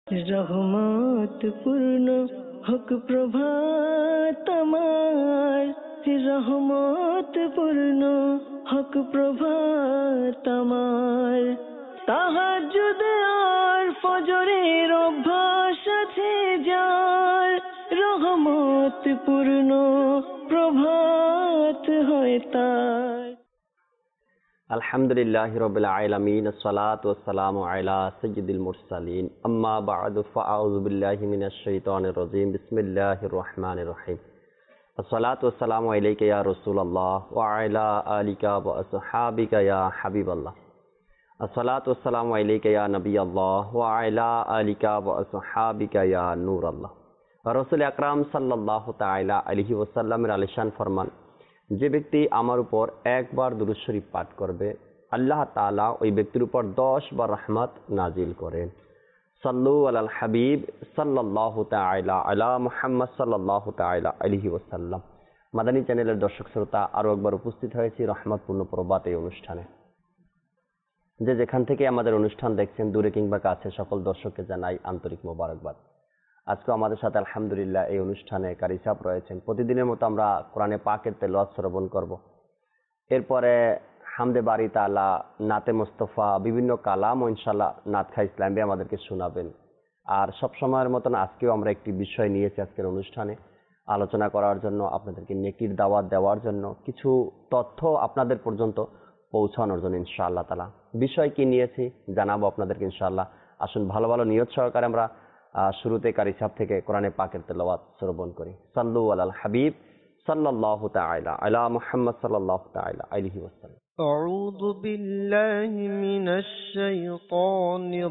রহমত পূর্ণ হক প্রভাত আমার, রহমত পূর্ণ হক প্রভাত আমার। তাহাজ্জুদ আর ফজরের অভ্যাস আছে যার, রহমত পূর্ণ প্রভাত হয় তার। আলহামদুলিল্লাহি রাব্বিল আলামিন, আসসালাতু ওয়াসসালামু আলা সাইয়্যিদিল মুরসালিন, আম্মা বা'দু, ফাআউযু বিল্লাহি মিনাশ শাইতানির রাজীম, বিসমিল্লাহির রহমানির রহিম। আসসালাতু ওয়াসসালামু আলাইকা ইয়া রাসূলুল্লাহ ওয়া আলা আলিকা ওয়া আসহাবিকা ইয়া হাবিবাল্লাহ। আসসালাতু ওয়াসসালামু আলাইকা ইয়া নবিয়াল্লাহ ওয়া আলা আলিকা ওয়া আসহাবিকা ইয়া নূরাল্লাহ। রাসূল আকরাম সাল্লাল্লাহু তাআলা আলাইহি ওয়াসাল্লামের আলিশান ফরমান, যে ব্যক্তি আমার উপর একবার দুরূদ শরীফ পাঠ করবে, আল্লাহ তাআলা ওই ব্যক্তির উপর 10 বার রহমত নাজিল করেন। সাল্লু আলাল হাবিব সাল্লাল্লাহু তাআলা আলা মুহাম্মদ সাল্লাল্লাহু তাআলা আলাইহি ওয়াসাল্লাম। মাদানী চ্যানেলের দর্শক শ্রোতা, আরও একবার উপস্থিত হয়েছি রহমতপূর্ণ প্রভাত এই অনুষ্ঠানে। যে যেখান থেকে আমাদের অনুষ্ঠান দেখছেন, দূরে কিংবা কাছে, সকল দর্শককে জানাই আন্তরিক মোবারকবাদ। আজকে আমাদের সাথে আলহামদুলিল্লাহ এই অনুষ্ঠানে কারি সাহেব রয়েছেন। প্রতিদিনের মতো আমরা কোরআনে পাকের তেলাওয়াত শ্রবণ করব। এরপরে হামদে বারি তাআলা, নাতে মুস্তফা, বিভিন্ন কালাম ও ইনশাআল্লাহ নাত খা ইসলামী আমাদেরকে শোনাবেন। আর সব সময়ের মতন আজকেও আমরা একটি বিষয় নিয়েছি আজকের অনুষ্ঠানে আলোচনা করার জন্য, আপনাদেরকে নেকির দাওয়াত দেওয়ার জন্য, কিছু তথ্য আপনাদের পর্যন্ত পৌঁছানোর জন্য ইনশাআল্লাহ তাআলা। বিষয় কি নিয়েছি জানাবো আপনাদেরকে ইনশাআল্লাহ। আসুন ভালো ভালো নিয়ত সহকারে আমরা শুরুতে কারি সাহেব থেকে কোরআনে পাকের তেলাওয়াত শ্রবণ করি। সাল্লু আলাল হাবিব সাল্লাল্লাহু তাআলা আলা মুহাম্মদ সাল্লাল্লাহু তাআলা আলাইহি ওয়াসাল্লাম। আউযু বিল্লাহি মিনাশ শাইতানির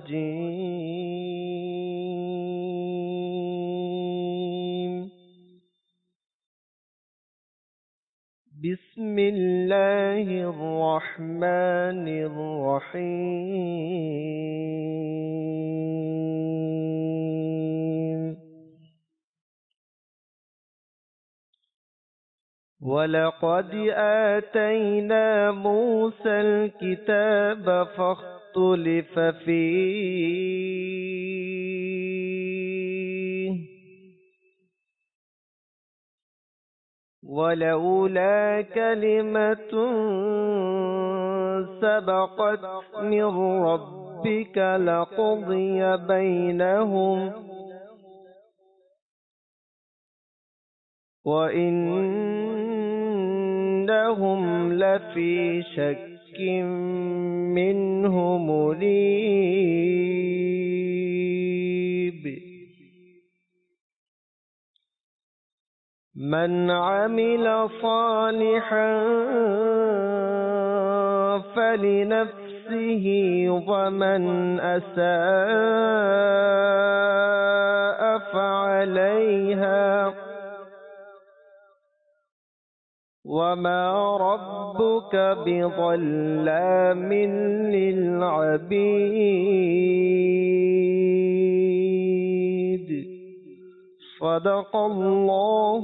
রাজীম। বিসমিল্লাহির রহমানির রহিম। ولقد آتينا موسى الكتاب فاختلف فيه ولولا كلمة سبقت من ربك لقضي بينهم وإنهم لفي شك منه مريب. من عمل صالحا فلنفسه ومن أساء فعليها وما ربك بظلام للعبيد. صدق الله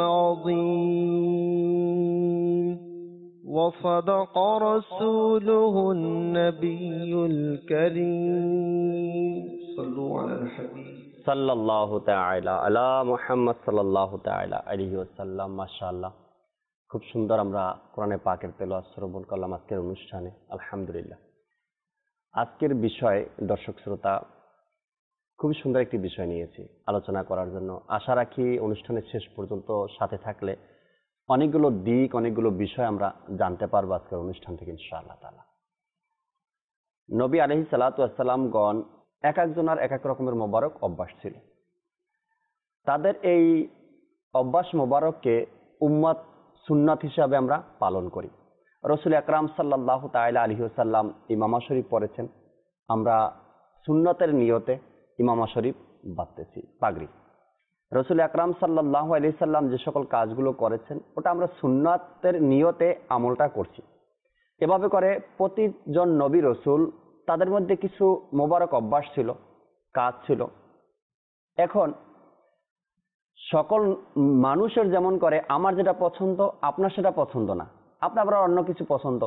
العظيم وصدق رسوله النبي الكريم. صلوا على الحبيب সাল্লাল্লাহু তাআলা আলা মুহাম্মদ সাল্লাল্লাহু তাআলা আলাইহি ওয়াসাল্লাম। মাশাআল্লাহ, খুব সুন্দর আমরা কোরআনে পাকের তেলাওয়াত শ্রবণ করলাম আজকের অনুষ্ঠানে আলহামদুলিল্লাহ। আজকের বিষয় দর্শক শ্রোতা, খুবই সুন্দর একটি বিষয় নিয়েছি আলোচনা করার জন্য। আশা রাখি অনুষ্ঠানের শেষ পর্যন্ত সাথে থাকলে অনেকগুলো দিক, অনেকগুলো বিষয় আমরা জানতে পারবো আজকের অনুষ্ঠান থেকে ইনশাআল্লাহ তাআলা। নবী আলাইহিস সালাতু ওয়াসসালামগণ এক একজনের এক এক রকমের মোবারক অভ্যাস ছিল। তাদের এই অভ্যাস মোবারককে উম্মত সুন্নাত হিসাবে আমরা পালন করি। রাসূল আকরাম সাল্লাল্লাহু তাআলা আলাইহি ওয়াসাল্লাম ইমামা শরীফ পড়েছেন, আমরা সুন্নতের নিয়তে ইমামা শরীফ বাঁধতেছি, পাগড়ি। রাসূল আকরাম সাল্লাল্লাহু আলাইহি সাল্লাম যে সকল কাজগুলো করেছেন, ওটা আমরা সুন্নাতের নিয়তে আমলটা করছি। এভাবে করে প্রতিজন নবী রসুল তাদের মধ্যে কিছু মোবারক অভ্যাস ছিল, কাজ ছিল। এখন সকল মানুষের যেমন করে, আমার যেটা পছন্দ আপনার সেটা পছন্দ না, আপনার আবার অন্য কিছু পছন্দ।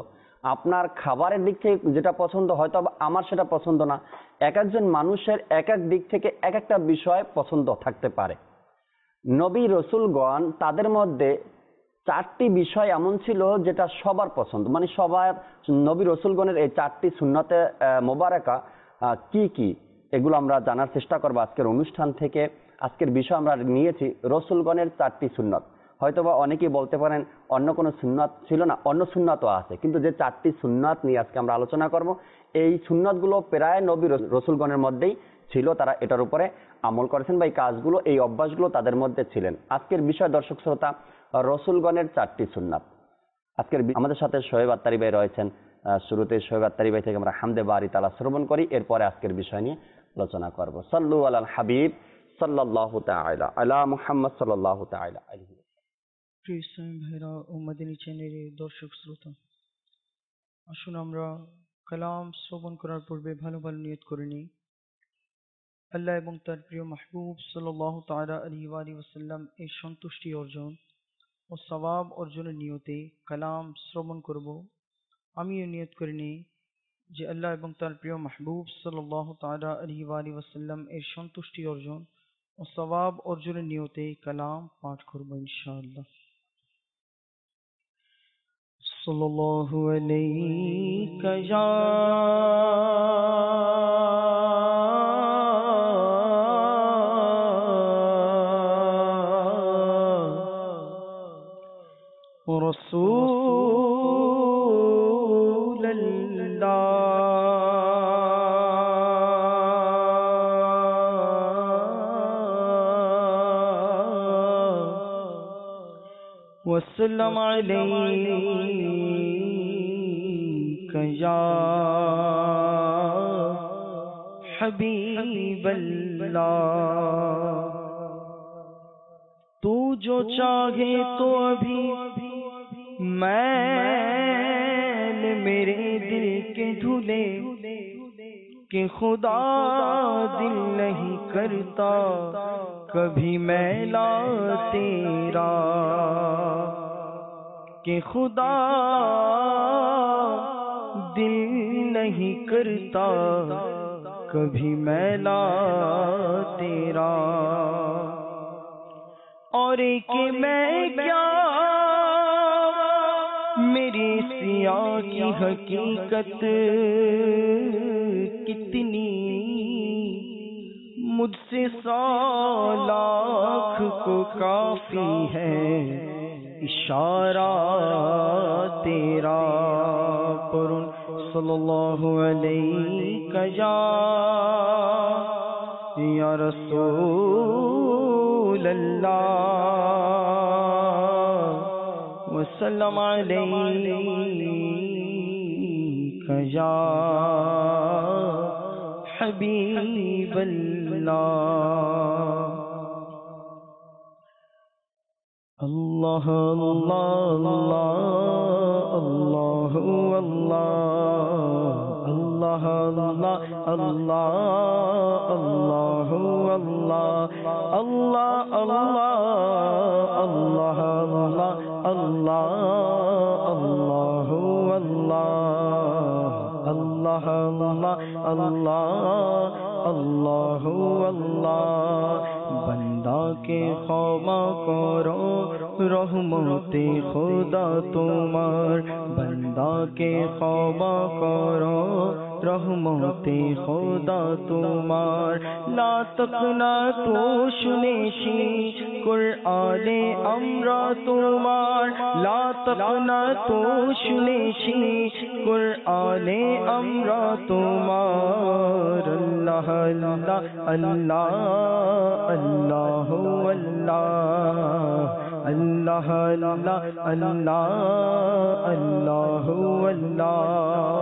আপনার খাবারের দিক থেকে যেটা পছন্দ হয়তো আমার সেটা পছন্দ না। এক একজন মানুষের এক এক দিক থেকে এক একটা বিষয় পছন্দ থাকতে পারে। নবী রসুলগণ তাদের মধ্যে 4টি বিষয় এমন ছিল যেটা সবার পছন্দ, মানে সবার। নবী রসুলগণের এই 4টি সুন্নতে মোবারকা কি কি, এগুলো আমরা জানার চেষ্টা করবো আজকের অনুষ্ঠান থেকে। আজকের বিষয় আমরা নিয়েছি রসুলগণের 4টি সুন্নত। হয়তোবা অনেকেই বলতে পারেন অন্য কোনো সুন্নত ছিল না, অন্য সুন্নতও আছে, কিন্তু যে 4টি সুন্নত নিয়ে আজকে আমরা আলোচনা করব, এই সুন্নতগুলো প্রায় নবী রসুলগণের মধ্যেই ছিল। তারা এটার উপরে আমল করেছেন বা এই কাজগুলো, এই অভ্যাসগুলো তাদের মধ্যে ছিলেন। আজকের বিষয় দর্শক শ্রোতা, রসুলগণের 4টি সুন্নাত। আজকের আমাদের সাথে শোয়েব আত্তারি ভাই রয়েছেন। শুরুতে শোয়েব আত্তারি ভাই থেকে আমরা হামদে বারি তাআলা শ্রবণ করি, এরপরে আজকের বিষয় নিয়ে আলোচনা করব। সাল্লু আলাল হাবিব সাল্লাল্লাহু তাআলা আলা মুহাম্মদ সাল্লাল্লাহু তাআলা আলাইহি। প্রিয় ইসলামী ভাইরা ও মাদানী চ্যানেলের দর্শক শ্রোতা, আসুন আমরা কালাম শ্রবণ করার পূর্বে ভালো ভালো নিয়ত করে নিই। আল্লাহ এবং তার প্রিয় মাহবুব সাল্লাল্লাহু তাআলা আলাইহি ওয়াসাল্লাম এর সন্তুষ্টি অর্জন ও সওয়াব অর্জনের নিয়তে কালাম শ্রবণ করব। আমিও নিয়ত করে নিই যে আল্লাহ এবং তার প্রিয় মাহবুব সাল্লাল্লাহু তাআলা আলাইহি ওয়াসাল্লাম এর সন্তুষ্টি অর্জন ও সওয়াব অর্জনের নিয়তে কালাম পাঠ করব ইনশাআল্লাহ। সাল্লাল্লাহু আলাইকা ইয়া وسلم عليك يا حبيب الله। तू जो चाहे तो अभी मैंने मेरे दिल के धुले कि खुदा दिल नहीं करता कभी मैला तेरा, कि खुदा दिल नहीं करता कभी मैला तेरा। और कि मैं क्या मेरी सिया की हकीकत कितनी, मुझसे 100 लाख को काफी है इशारा तेरा। परुन सल्लल्लाहु अलैका या रसूल अल्लाह वसल्लम अलैका या हबीब अल्लाह। अल्लाह अल्लाह अल्लाह अल्लाह अल्लाह अल्लाह अल्लाह अल्लाह अल्लाह अल्लाह अल्लाह अल्लाह अल्लाह अल्लाह अल्लाह अल्लाह। बंदा के खौमा करो रहमते खुदा तुम्हार, बंदा के खौमा करो रहमते खुदा तुम्हार। ला तकना तो शुनेशी कुरआने अमरा तुम्हार, ला तकना तो शुनेशी कुरआने अमरा तुम्हार। अल्लाह अल्लाह अल्लाह अल्लाह अल्लाह अल्लाह अल्लाह अल्लाह अल्लाह।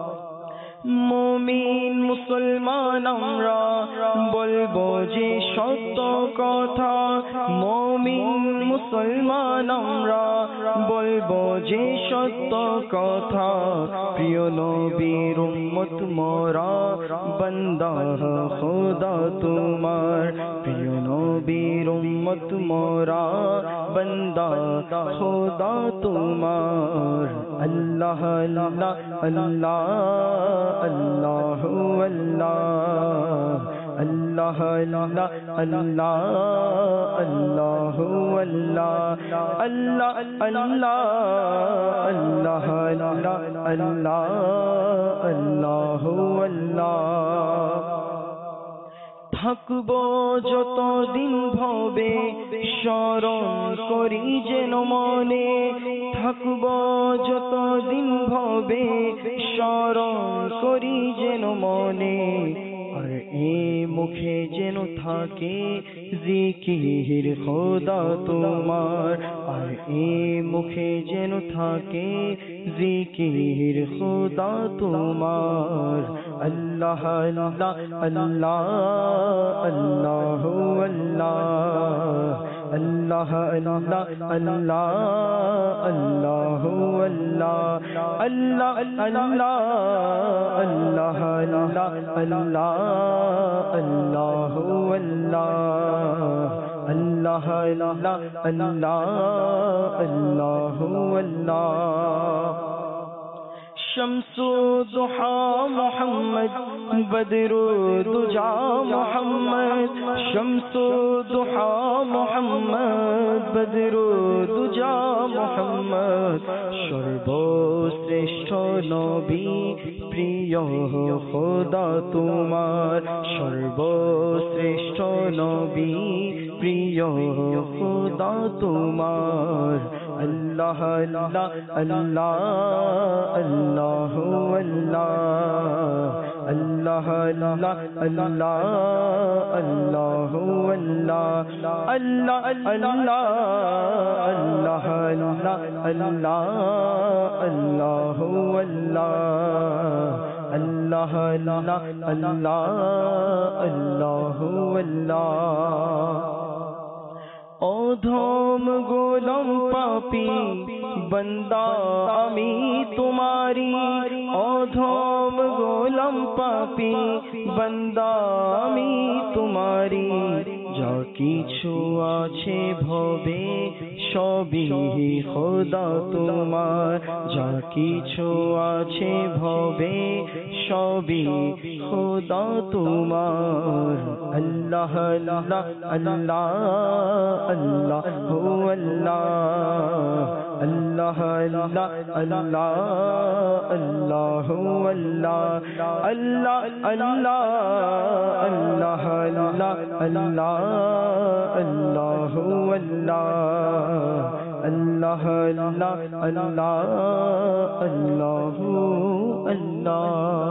মুমিন মুসলমান আমরা বলবো যে সত্য কথা, মুমিন মুসলমান আমরা বলবো যে সত্য কথা। প্রিয় নবীর উম্মত মোরা বান্দা খোদা তোমার, প্রিয় নবীর উম্মত মোরা বান্দা খোদা তোমার আল্লাহ আল্লাহ আল্লাহ আল্লাহু আল্লাহ আল্লাহ আল্লাহ আল্লাহ আল্লাহু আল্লাহ আল্লাহ আল্লাহ আল্লাহ আল্লাহ আল্লাহ আল্লাহু আল্লাহ থাকবো যতদিন ভবে স্মরণ করি যেন মনে থাকবো যতদিন ভবে স্মরণ করি যেন মনে আর এ মুখে যেন থাকে জিকির খোদা তোমার আর এ মুখে যেন থাকে জিকির খোদা তোমার আল্লাহ আল্লাহ আল্লাহ আল্লাহু আল্লাহ আল্লাহ আল্লাহ আল্লাহ আল্লাহু আল্লাহ আল্লাহ আল্লাহ আল্লাহ আল্লাহ আল্লাহ আল্লাহু আল্লাহ আল্লাহ আল্লাহ আল্লাহ আল্লাহু আল্লাহ শমসুদ্দোহা মোহাম্মদ বদরুদ্দোজা মোহাম্মদ শমসুদ্দোহা মোহাম্মদ বদরুদ্দোজা মোহাম্মদ সর্বশ্রেষ্ঠ নবী প্রিয় খোদা তোমার সর্বশ্রেষ্ঠ নবী প্রিয় খোদা তোমার আল্লাহ আল্লাহ আল্লাহ আল্লাহু আল্লাহ আল্লাহ আল্লাহ আল্লাহ আল্লাহু আল্লাহ আল্লাহ আল্লাহ আল্লাহ আল্লাহ আল্লাহ আল্লাহু আল্লাহ আল্লাহ আল্লাহ আল্লাহ আল্লাহু আল্লাহ অধম গোলাম পাপী বন্দা আমি তোমারি অধম গোলাম পাপী বন্দা আমি তোমারি যা কিছু আছে ভবে সবই খোদা তোমার যা কিছু আছে ভবে সবই খোদা তোমার আল্লাহ আল্লাহ আল্লাহ আল্লাহু আল্লাহ আল্লাহ আল্লাহ আল্লাহ আল্লাহু আল্লাহ আল্লাহ আল্লাহ আল্লাহ আল্লাহ আল্লাহ আল্লাহু আল্লাহ আল্লাহ আল্লাহ আল্লাহ আল্লাহু আল্লাহ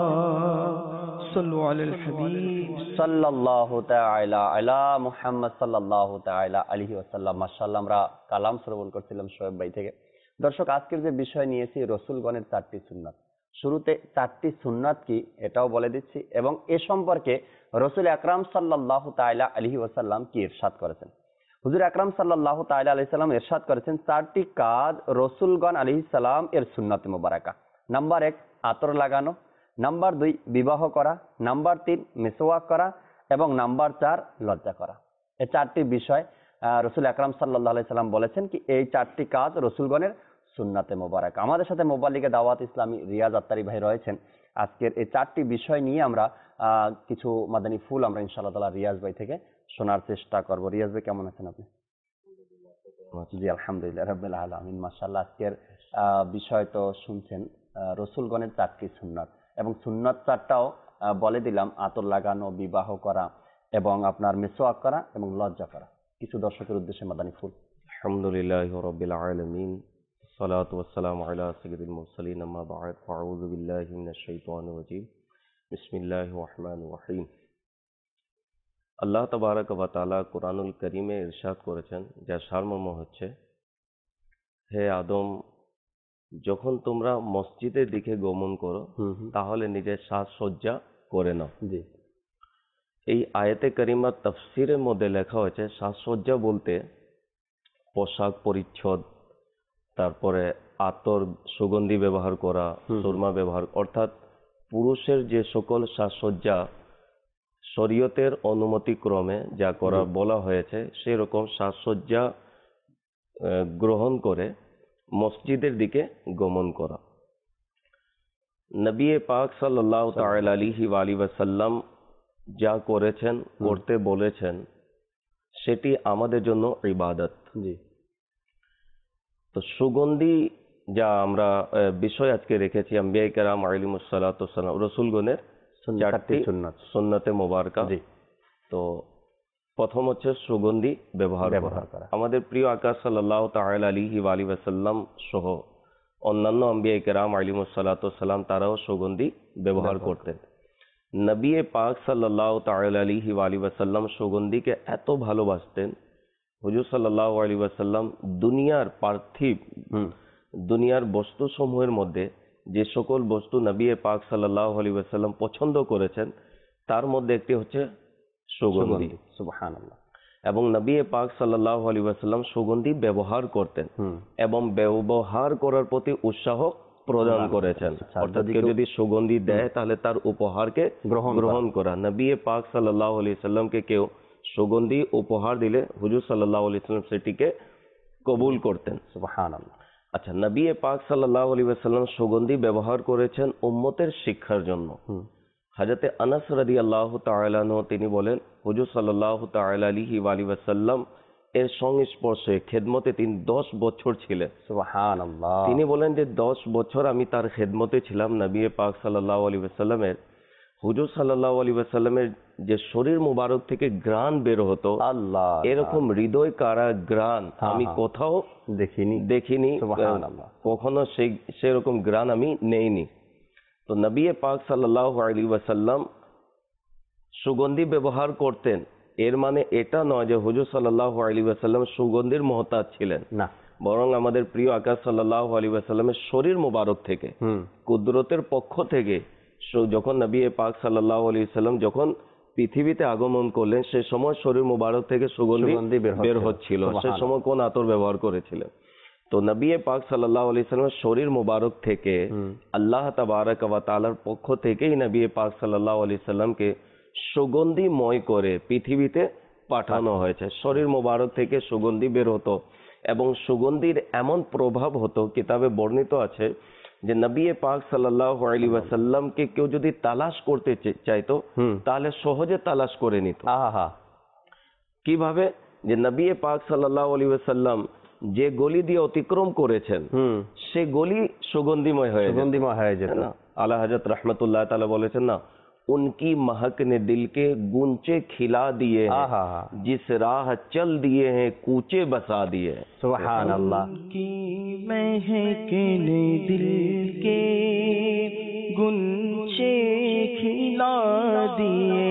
صلوا على الحبيب সাল্লাল্লাহু তাআলা আলা মুহাম্মদ সাল্লাল্লাহু তাআলা আলাইহি ওয়াসাল্লাম। মাশাআল্লাহ, আমরা কালাম শ্রবণ করছিলাম শোয়েব ভাই থেকে। দর্শক, আজকের যে বিষয় নিয়েছি রসুলগণের 4টি সুন্নাত। শুরুতে 4টি সুন্নাত কি এটাও বলে দিচ্ছি এবং এ সম্পর্কে রসুল আকরাম সাল্লাল্লাহু তাআলা আলাইহি ওয়াসাল্লাম কি ইরশাদ করেছেন। হুজুর আকরাম সাল্লাল্লাহু তাআলা আলাইহি সাল্লাম ইরশাদ করেছেন 4টি কাজ রসুলগণ আলাইহিস সালাম এর সুন্নাত মুবারাকা। নাম্বার 1 আতর লাগানো, নাম্বার 2 বিবাহ করা, নাম্বার 3 মিসওয়াক করা এবং নাম্বার 4 লজ্জা করা। এই 4টি বিষয় রসুল আকরাম সাল্লাল্লাহু আলাইহি সাল্লাম বলেছেন কি এই 4টি কাজ রসুলগণের সুন্নাতে মোবারক। আমাদের সাথে মোবাল্লিগে দাওয়াত ইসলামী রিয়াজ আত্তারি ভাই রয়েছেন। আজকের এই 4টি বিষয় নিয়ে আমরা কিছু মাদানী ফুল আমরা ইনশাআল্লাহ তাআলা রিয়াজ ভাই থেকে শোনার চেষ্টা করব। রিয়াজ ভাই কেমন আছেন আপনি? জি আলহামদুলিল্লাহ রাব্বিল আলামিন। মাশাআল্লাহ, আজকের বিষয় তো শুনছেন রসুলগণের 4টি সুন্নাত এবং সুন্নাত 4টাও বলে দিলাম, আতর লাগানো, বিবাহ করা এবং আপনার মিসওয়াক করা এবং লজ্জা করা। কিছু দর্শকের উদ্দেশ্যে মাদানী ফুল। আলহামদুলিল্লাহি রাব্বিল আলামিন, সালাতু ওয়াসসালামু আলা সাইয়্যিদিল মুরসালিন, আম্মা বা'দ, আউযু বিল্লাহি মিনাশ শাইতানির রাজীম, বিসমিল্লাহির রহমানির রহিম। আল্লাহ তাবারক ওয়া তাআলা কুরআনুল কারীমে ইরশাদ করেছেন, যার সারমর্ম হচ্ছে, হে আদম, যখন তোমরা মসজিদের দিকে গমন করো তাহলে নিজের সাজসজ্জা করে নাও। জি, এই আয়াতে কারিমার তাফসিরের মধ্যে লেখা হয়েছে সাজসজ্জা বলতে পোশাক পরিচ্ছদ, তারপরে আতর সুগন্ধি ব্যবহার করা, সুরমা ব্যবহার, অর্থাৎ পুরুষের যে সকল সাজসজ্জা শরীয়তের অনুমতি ক্রমে যা করা বলা হয়েছে সেরকম সাজসজ্জা গ্রহণ করে মসজিদের দিকে গমন করা। নবী পাক সাল্লাল্লাহু তাআলা আলাইহি ওয়াসাল্লাম যা করেছেন, করতে বলেছেন, সেটি আমাদের জন্য ইবাদত। জি। তো সুগন্ধি যা আমরা বিষয় আজকে রেখেছি, আম্বিয়া কেরাম আলাইহিমুস সালাতু ওয়াস সালাম, রাসূলগণের চারটি সুন্নতে মোবারকা। জি। তো প্রথম হচ্ছে সুগন্ধি ব্যবহার করা। আমাদের প্রিয় আকা সাল্লাল্লাহু তাআলা আলাইহি ওয়াসাল্লাম সহ অন্যান্য আম্বিয়া কেরাম আলাইহিমুস সালাতু ওয়াস সালাম তারাও সুগন্ধি ব্যবহার করতেন। নবী পাক সাল্লাল্লাহু তাআলা আলাইহি ওয়াসাল্লাম সুগন্ধিকে এত ভালোবাসতেন, হুজুর সাল্লাল্লাহু আলাইহি ওয়াসাল্লাম দুনিয়ার পার্থিব দুনিয়ার বস্তু সমূহের মধ্যে যে সকল বস্তু নবী পাক সাল্লাল্লাহু আলাইহি ওয়াসাল্লাম পছন্দ করেছেন তার মধ্যে একটি হচ্ছে সুগন্ধি। সুবহানাল্লাহ। এবং নবী পাক সাল্লাল্লাহু আলাইহি ওয়াসাল্লাম সুগন্ধি ব্যবহার করতেন এবং ব্যবহার করার প্রতি উৎসাহ প্রদান করেছেন। অর্থাৎ কেউ যদি সুগন্ধি দেয় তাহলে তার উপহারকে গ্রহণ করা। নবী পাক সাল্লাল্লাহু আলাইহি ওয়াসাল্লামকে কেউ সুগন্ধি উপহার দিলে হুজুর সাল্লাল্লাহু আলাইহি ওয়াসাল্লাম সেটিকে কবুল করতেন। সুবহানাল্লাহ। আচ্ছা, নবী পাক সাল্লাল্লাহু আলাইহি ওয়াসাল্লাম সুগন্ধি ব্যবহার করেছেন উম্মতের শিক্ষার জন্য। হযরতে আনাস রাদিয়াল্লাহু তাআলা আনহু তিনি বলেন, হুজুর সাল্লাল্লাহু তাআলা আলাইহি ওয়াসাল্লাম এর সংস্পর্শে খেদমতে তিনি 10 বছর ছিলেন। সুবহানাল্লাহ। তিনি বলেন যে 10 বছর আমি তার খেদমতে ছিলাম। নবী পাক সাল্লাল্লাহু আলাইহি ওয়াসাল্লামের হুজুর সাল্লাল্লাহু আলাইহি ওয়াসাল্লামের যে শরীর মুবারক থেকে ঘ্রাণ বের হতো, আল্লাহ, এরকম হৃদয় কারা ঘ্রাণ আমি কোথাও দেখিনি, কখনো সেরকম ঘ্রাণ আমি নেইনি। তো নবী পাক সাল্লাল্লাহু আলাইহি ওয়াসাল্লাম সুগন্ধি ব্যবহার করতেন। এর মানে এটা নয় যে হুজুর সাল্লাল্লাহু আলাইহি ওয়াসাল্লাম সুগন্ধির মুহতাজ ছিলেন না, বরং আমাদের প্রিয় আকা সাল্লাল্লাহু আলাইহি ওয়াসাল্লামের শরীর মুবারক থেকে কুদরতের পক্ষ থেকে যখন নবী পাক সাল্লাল্লাহু আলাইহি ওয়াসাল্লাম যখন পৃথিবীতে আগমন করলেন সে সময় শরীর মুবারক থেকে সুগন্ধি বের হচ্ছিল। সে সময় কোন আতর ব্যবহার করেছিলেন? তো নবী পাক সাল্লাল্লাহু আলাইহি ওয়াসাল্লামের শরীর মুবারক থেকে আল্লাহ তাবারক ওয়া তাআলার পক্ষ থেকেই নবী পাক সাল্লাল্লাহু আলাইহি ওয়াসাল্লামকে সুগন্ধিময় করে পৃথিবীতে পাঠানো হয়েছে। শরীর মুবারক থেকে সুগন্ধি বের হতো এবং সুগন্ধির এমন প্রভাব হতো, কিতাবে বর্ণিত আছে যে নবী পাক সাল্লাল্লাহু আলাইহি ওয়াসাল্লামকে কেউ যদি তালাশ করতে চাইতো তাহলে সহজে তালাশ করে নিত। কিভাবে? যে নবী পাক সাল্লাল্লাহু আলাইহি ওয়াসাল্লাম যে গলি দিয়ে অতিক্রম করেছেন সে গলি সুগন্ধিময় হয়ে যেত। আলা হযরত রাহমাতুল্লাহ তাআলা বলেছেন না, उनकी महक ने दिल के गूंचे खिला दिए हैं, जिस राह चल दिए हैं कूचे बसा दिए। सुभान अल्लाह। उनकी महक ने दिल के गूंचे खिला दिए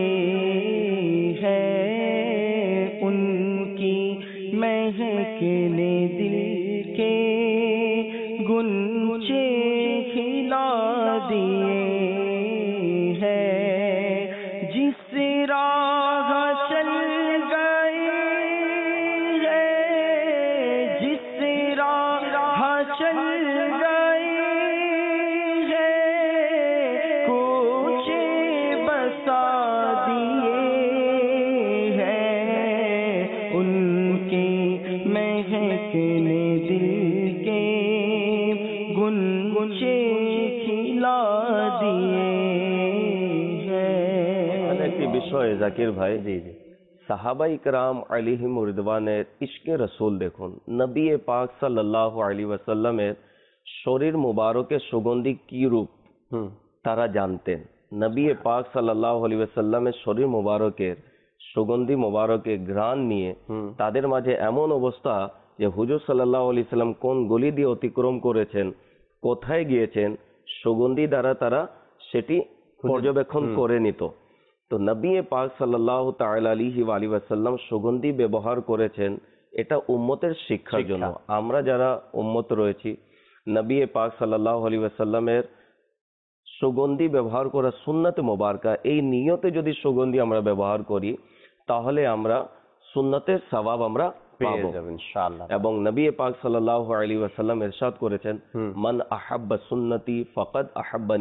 हैं, उनकी महक ने दिल के गूंचे खिला दिए हैं, जिस राह चल गए हैं, जिस राह चल गए हैं, कोचे बसा दिए हैं, उनकी महक ने दिल के गुंचे खिला दिए। বিষয় জাকির ভাই, সাহাবাই کرام আলাইহিম রিদওয়ানের ইশকে রাসূল দেখুন। নবী পাক সাল্লাল্লাহু আলাইহি ওয়াসাল্লামের শরীর মুবারকের সুগন্ধি কি রূপ তারা জানতেন। নবী পাক সাল্লাল্লাহু আলাইহি ওয়াসাল্লামের শরীর মুবারকের সুগন্ধি মুবারকের ঘ্রাণ নিয়ে তাদের মাঝে এমন অবস্থা যে হুজুর সাল্লাল্লাহু আলাইহি ওয়াসাল্লাম কোন গলি দিয়ে অতিক্রম করেছেন, কোথায় গিয়েছেন, সুগন্ধি দ্বারা তারা সেটি পর্যবেক্ষণ করে নিত। তো নবী পাক সাল্লাল্লাহু তাআলা আলাইহি ওয়াসাল্লাম সুগন্ধি ব্যবহার করেছেন এটা উম্মতের শিক্ষার জন্য। আমরা যারা উম্মত রয়েছি, নবী পাক সাল্লাল্লাহু আলাইহি ওয়াসাল্লামের সুগন্ধি ব্যবহার করা সুন্নাত মোবারকা, এই নিয়তে যদি সুগন্ধি আমরা ব্যবহার করি তাহলে আমরা সুন্নতের সওয়াব আমরা পেয়ে যাব ইনশাআল্লাহ। এবং নবী পাক সাল্লাল্লাহু আলাইহি ওয়াসাল্লাম ইরশাদ করেছেন, মান আহাব্বা সুন্নতি ফাকাদ আহাব্বানি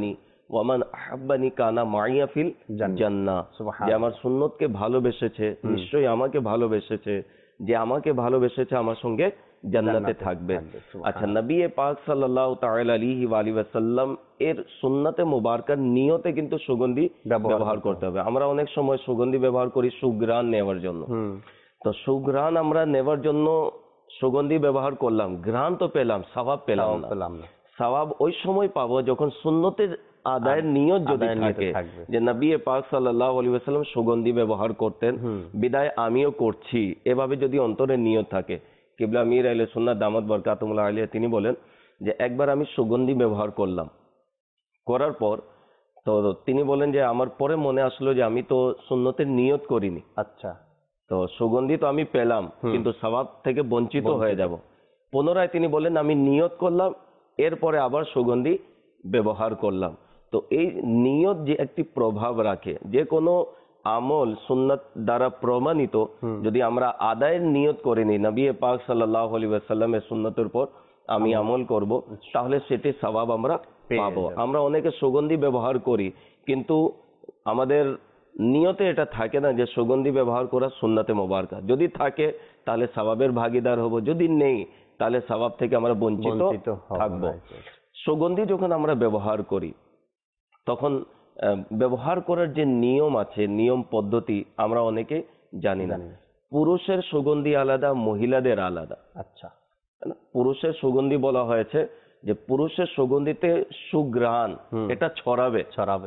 ওয়ামান আহাব্বানি কানা মাইয়া ফিল জান্নাহ, যে সুবহানাল্লাহ। আমার সুন্নতকে ভালোবেসেছে নিশ্চয়ই আমাকে ভালোবেসেছে, যে আমাকে ভালোবেসেছে আমার সঙ্গে জান্নাতে থাকবে। আচ্ছা, নবী পাক সাল্লাল্লাহু তাআলা আলাইহি ওয়া আলিহি ওয়াসাল্লাম এর সুন্নতে মুবারকার নিয়তে কিন্তু সুগন্ধি ব্যবহার করতে হবে। আমরা অনেক সময় সুগন্ধি ব্যবহার করি সুঘ্রাণ নেওয়ার জন্য। তো সুঘ্রাণ আমরা নেওয়ার জন্য সুগন্ধি ব্যবহার করলাম, ঘ্রাণ তো পেলাম, সওয়াব পেলাম না। সওয়াব ওই সময় পাবো যখন সুন্নতের আদায়ের নিয়ত যদি থাকে, যে নবী পাক সাল্লাল্লাহু আলাইহি ওয়াসাল্লাম সুগন্ধি ব্যবহার করতেন, বিদায় আমিও করছি, এভাবে যদি অন্তরে নিয়ত থাকে। কিবলা মীর আহলে সুন্নাত দামাত বরকাতুল্লাহ আলাইহি তিনি বলেন যে একবার আমি সুগন্ধি ব্যবহার করলাম, করার পর তো তিনি বলেন যে আমার পরে মনে আসলো যে আমি তো সুন্নতের নিয়ত করিনি। আচ্ছা, তো সুগন্ধি তো আমি পেলাম, কিন্তু সওয়াব থেকে বঞ্চিত হয়ে যাব। পুনরায় তিনি বলেন আমি নিয়ত করলাম, এরপরে আবার সুগন্ধি ব্যবহার করলাম। তো এই নিয়ত যে একটি প্রভাব রাখে, যে কোনো আমল সুন্নাত দ্বারা প্রমাণিত যদি আমরা আদায়ের নিয়ত করে নিই, নবী পাক সাল্লাল্লাহু আলাইহি ওয়াসাল্লামের সুন্নতের উপর আমি আমল করব, তাহলে সেটি সওয়াব আমরা পাবো। আমরা অনেকে সুগন্ধি ব্যবহার করি, কিন্তু আমাদের নিয়তে এটা থাকে না যে সুগন্ধি ব্যবহার করা সুন্নতে মুবারকা। যদি থাকে তাহলে সওয়াবের ভাগীদার হব, যদি নেই তাহলে সওয়াব থেকে আমরা বঞ্চিত থাকবো। সুগন্ধি যখন আমরা ব্যবহার করি তখন ব্যবহার করার যে নিয়ম আছে, নিয়ম পদ্ধতি আমরা অনেকে জানি না। পুরুষের সুগন্ধি আলাদা, মহিলাদের আলাদা। আচ্ছা, পুরুষের সুগন্ধি বলা হয়েছে যে পুরুষের সুগন্ধিতে সুঘ্রাণ, এটা ছড়াবে,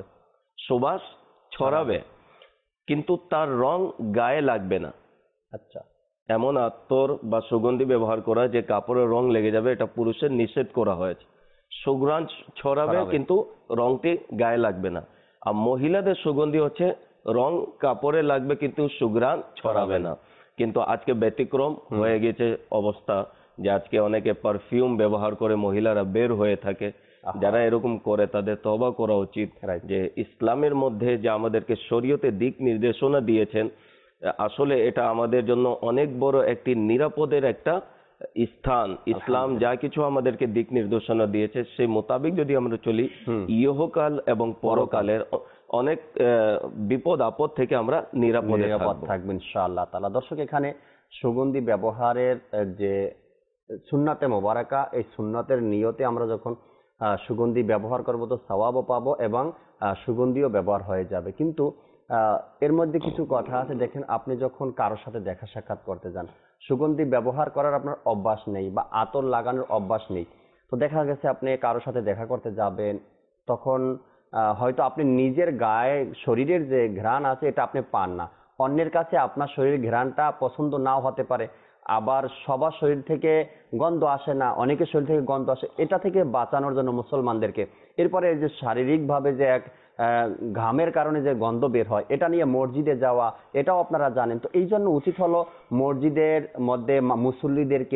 সুবাস ছড়াবে, কিন্তু তার রং গায়ে লাগবে না। আচ্ছা, এমন আতর বা সুগন্ধি ব্যবহার করা যে কাপড়ের রং লেগে যাবে, এটা পুরুষের নিষেধ করা হয়েছে। সুঘ্রাণ ছড়াবে কিন্তু রংটি গায়ে লাগবে না। আর মহিলাদের সুগন্ধি হচ্ছে রং কাপড়ে লাগবে কিন্তু সুঘ্রাণ ছড়াবে না। কিন্তু আজকে ব্যতিক্রম হয়ে গেছে অবস্থা, যে আজকে অনেকে পারফিউম ব্যবহার করে মহিলারা বের হয়ে থাকে। যারা এরকম করে তাদের তওবা করা উচিত, যে ইসলামের মধ্যে যে আমাদেরকে শরীয়তে দিক নির্দেশনা দিয়েছেন, আসলে এটা আমাদের জন্য অনেক বড় একটি নিরাপদের একটা স্থান। ইসলাম যা কিছু আমাদেরকে দিক নির্দেশনা দিয়েছে সেই মোতাবেক যদি আমরা চলি, ইহকাল এবং পরকালের অনেক বিপদ আপদ থেকে আমরা নিরাপদ থাকবো ইনশাআল্লাহ তাআলা। দর্শক, এখানে সুগন্ধি ব্যবহারের যে সুন্নাতে মুবারাকা, এই সুন্নাতের নিয়তে আমরা যখন সুগন্ধি ব্যবহার করব তো সওয়াবও পাবো এবং সুগন্ধিও ব্যবহার হয়ে যাবে। কিন্তু এর মধ্যে কিছু কথা আছে। দেখেন, আপনি যখন কারোর সাথে দেখা সাক্ষাৎ করতে যান, সুগন্ধি ব্যবহার করার আপনার অভ্যাস নেই বা আতর লাগানোর অভ্যাস নেই, তো দেখা গেছে আপনি কারোর সাথে দেখা করতে যাবেন, তখন হয়তো আপনি নিজের গায়ে শরীরের যে ঘ্রাণ আছে এটা আপনি পান না। অন্যের কাছে আপনার শরীরের ঘ্রাণটা পছন্দ নাও হতে পারে, আবার সবার শরীর থেকে গন্ধ আসে না, অনেকের শরীর থেকে গন্ধ আসে। এটা থেকে বাঁচানোর জন্য মুসলমানদেরকে এরপরে যে শারীরিকভাবে যে এক ঘামের কারণে যে গন্ধ বের হয়, এটা নিয়ে মসজিদে যাওয়া, এটাও আপনারা জানেন। তো এই জন্য উচিত হলো মসজিদের মধ্যে মুসল্লিদেরকে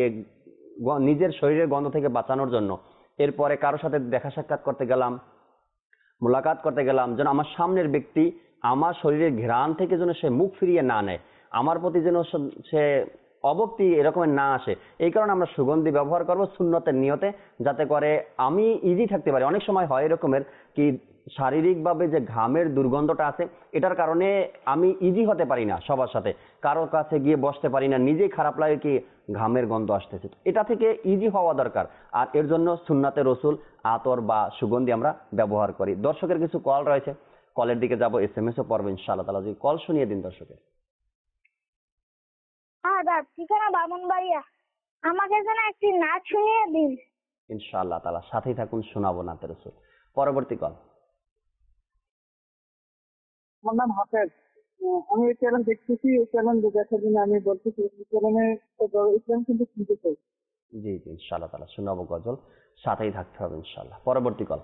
নিজের শরীরের গন্ধ থেকে বাঁচানোর জন্য এরপরে কারোর সাথে দেখা সাক্ষাৎ করতে গেলাম, মোলাকাত করতে গেলাম, যেন আমার সামনের ব্যক্তি আমার শরীরের ঘ্রাণ থেকে যেন সে মুখ ফিরিয়ে না নেয়, আমার প্রতি যেন সে অবক্তি এরকমের না আসে। এই কারণে আমরা সুগন্ধি ব্যবহার করব সুন্নতের নিয়তে, যাতে করে আমি ইজি থাকতে পারি। অনেক সময় হয় এরকমের কি শারীরিকভাবে যে ঘামের দুর্গন্ধটা আছে এটার কারণে আমি ইজি হতে পারি না, সবার সাথে কারোর কাছে গিয়ে বসতে পারি না, নিজেই খারাপ লাগে কি ঘামের গন্ধ আসতেছে। এটা থেকে ইজি হওয়া দরকার, আর এর জন্য সুন্নাতে রসুল আতর বা সুগন্ধি আমরা ব্যবহার করি। দর্শকের কিছু কল রয়েছে, কলের দিকে যাব, SMS ও পড়বো ইনশাআল্লাহ তাআলা। যদি কল শুনিয়ে দিন দর্শকের। হ্যাঁ, ঠিকানা ব্রাহ্মণবাড়িয়া। আমাকে যেন একটি নাচ শুনিয়ে দিন ইনশাআল্লাহ তাআলা, সাথেই থাকুন, শোনাবো নাতে রসুল। পরবর্তী কল। আমার নাম হাফেজ। আমি এই চ্যানেল দেখতেছি, এই চ্যানেল দেখার জন্য আমি বলতেছি চ্যানেলে ইসলাম কিন্তু শুনতে চাই। জি জি, ইনশাআল্লাহ তাআলা শোনাবো গজল, সাথেই থাকতে হবে ইনশাআল্লাহ। পরবর্তী কল।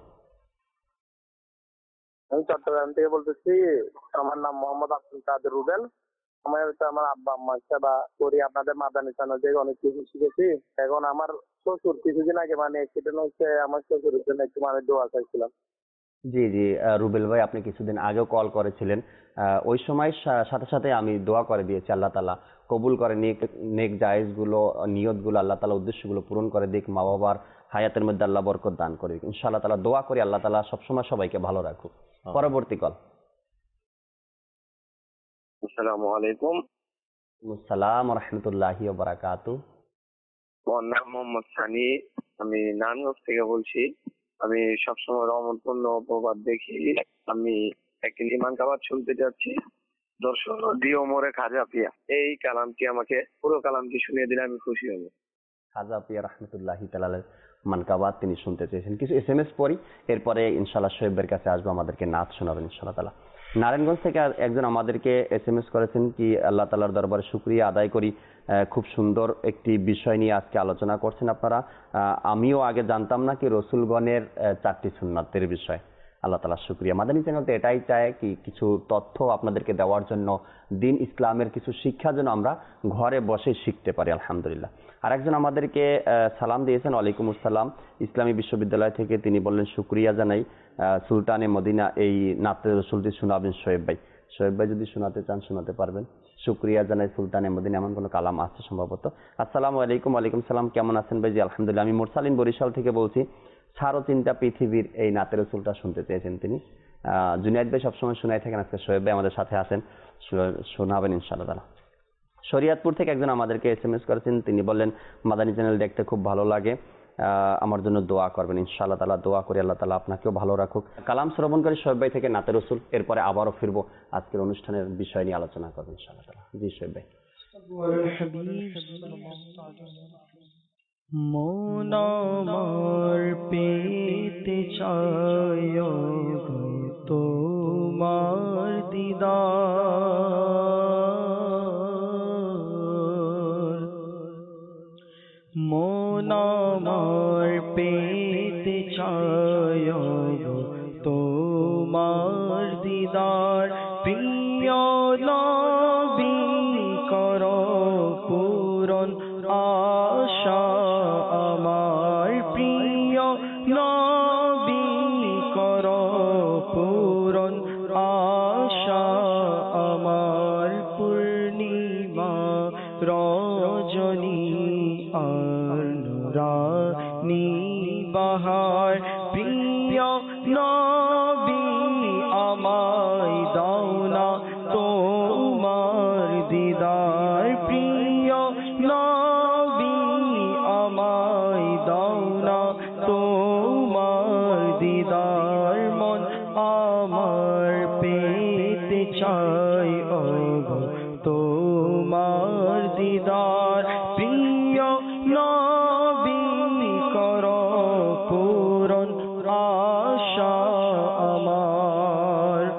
আমি চট্টগ্রাম থেকে বলতেছি। আমার নাম মোহাম্মদ আব্দুল কাদের রুবেল। আমার আব্বা আম্মার সেবা করি, আপনাদের মাদানী চ্যানেল থেকে অনেক কিছু শিখেছি। এখন আমার শ্বশুর কিছুদিন আগে অ্যাক্সিডেন্ট হচ্ছে, আমার শ্বশুরের জন্য একটু দোয়া চাইছিলাম। জি জি, রুবেল ভাই, আপনি কিছুদিন আগেও কল করেছিলেন। ওই সময় সাথে সাথে আমি দোয়া করে দিয়েছি, আল্লাহ তাআলা কবুল করে নিক, নেক জায়েজগুলো, নিয়তগুলো আল্লাহ তাআলা উদ্দেশ্যগুলো পূরণ করে দিক, মা বাবার হায়াতের মধ্যে আল্লাহ বরকত দান করুক। ইনশাআল্লাহ তাআলা দোয়া করি আল্লাহ তাআলা সবসময় সবাইকে ভালো রাখুক। পরবর্তী কল। আসসালামু আলাইকুম। আসসালাম ওয়া রাহমাতুল্লাহি ওয়া বারাকাতুহু। আমার নাম মোহাম্মদ সানি, আমি নারায়ণগঞ্জ থেকে বলছি। আমি সবসময় রহমতপূর্ণ প্রবাদ দেখি। আমি একটি ইমান কাবাদ শুনতে যাচ্ছি। দর্শন দিও মোরে খাজা পিয়া, এই কালামটি আমাকে পুরো কালামটি শুনিয়ে দিলে আমি খুশি হব। খাজা পিয়া রাহমাতুল্লাহি তাআলা মানকাবাত তিনি শুনতে চেয়েছেন। কিছু এসএমএস পড়ি, এরপরে ইনশাআল্লাহ শোয়েবের কাছে আসবো, আমাদেরকে নাচ শোনাবেন ইনশাআল্লাহ তাআলা। নারায়ণগঞ্জ থেকে একজন আমাদেরকে এসএমএস করেছেন কি আল্লাহ তাআলার দরবারে শুকরিয়া আদায় করি, খুব সুন্দর একটি বিষয় নিয়ে আজকে আলোচনা করছেন আপনারা। আমিও আগে জানতাম না কি রসুলগণের 4টি সুন্নাতের বিষয়। আল্লাহ তাআলা শুকরিয়া। মাদানী চ্যানেল তো এটাই চায় কি কিছু তথ্য আপনাদেরকে দেওয়ার জন্য, দিন ইসলামের কিছু শিক্ষা যেন আমরা ঘরে বসে শিখতে পারি। আলহামদুলিল্লাহ। আরেকজন আমাদেরকে সালাম দিয়েছেন, ওয়ালাইকুম আসসালাম, ইসলামী বিশ্ববিদ্যালয় থেকে। তিনি বললেন শুকরিয়া জানাই, সুলতানে মদিনা এই নাতে রসুলটি শোনাবেন শোয়েব ভাই। শোয়েব ভাই যদি শোনাতে চান শোনাতে পারবেন। শুকরিয়া জানাই সুলতানে মদিনা, এমন কোনো কালাম আছে সম্ভবত। আসসালামু আলাইকুম। ওয়ালাইকুম সালাম, কেমন আছেন ভাই? জি আলহামদুলিল্লাহ। আমি মুরসালিন বরিশাল থেকে বলছি। সারো চিন্তা পৃথিবীর এই নাতের রসুলটা শুনতে চেয়েছেন তিনি। জুনায়েদ ভাই সবসময় শোনাই থাকেন, আজকে শোয়েব ভাই আমাদের সাথে আছেন, শোনাবেন ইনশাআল্লাহ তাআলা। শরিয়াতপুর থেকে একজন আমাদেরকে এসএমএস করেছেন, তিনি বললেন মাদানী চ্যানেল দেখতে খুব ভালো লাগে, আমার জন্য দোয়া করবেন। ইনশাআল্লাহ তাআলা দোয়া করি আল্লাহ তাআলা আপনাকেও ভালো রাখুক। কালাম শ্রবণ করে শোয়েব ভাই থেকে নাতের রসুল, এরপরে আবারও ফিরবো আজকের অনুষ্ঠানের বিষয় নিয়ে আলোচনা করবো ইনশাআল্লাহ তাআলা। জি শোয়েব ভাই। মন আমার পেতে চায় গো তোমার দিদার, মন আমার পেতে চায় গো তোমার দিদার, প্রিয় নবী করো পূরণ আশা আমার, প্রিয় নবী করো পূরণ আশা আমার, পূর্ণিমা রজনী আর নুরানি বাহার, প্রিয় নবী আমায় দাও না তোমার দিদার, প্রিয় নবী আমায় দাও না তোমার দিদার, মন আমার পেতে চায় ওগো তোমার দিদার, প্রিয় নবী করো পূরণ আশা আমার,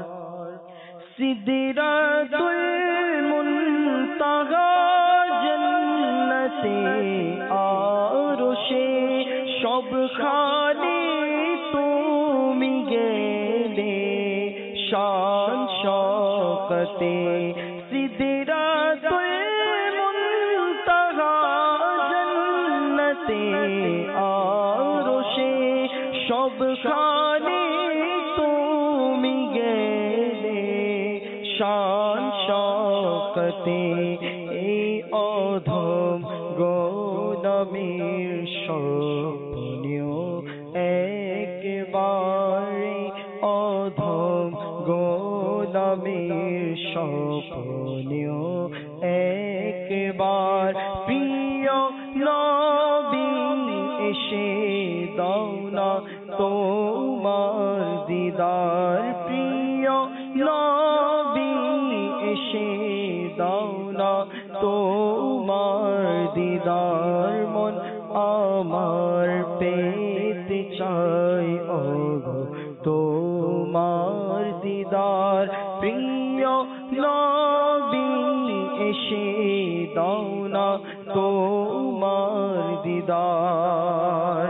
সিদরাতুল মুনতাহা জান্নাতে আরশে সবখানে তুমি গেলে শান শওকতে, সিদরাতুল মুনতাহা জান্নাতে আরশে সবখানে তুমি গেলে শান শওকতে, এই অধম গোলামের স্বপ্নেও একবারে, অধম গোলামের স্বপ্নেও একবার, প্রিয় নবী এসে দাও না তোমার দিদার, প্রিয় নবী এসে দাও না তোমার দিদার, মন আমার পেতে চায় ওগো তোমার দিদার, প্রিয় নবী এসে দাও না তোমার দিদার,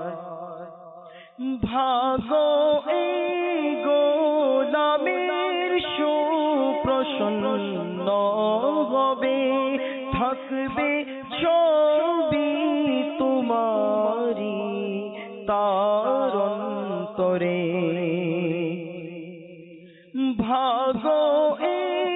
ভাগো এই গোলামের সুপ্রসন্ন হবে, থাকবে ছবি তোমারি তার অন্তরে, ভাগো এই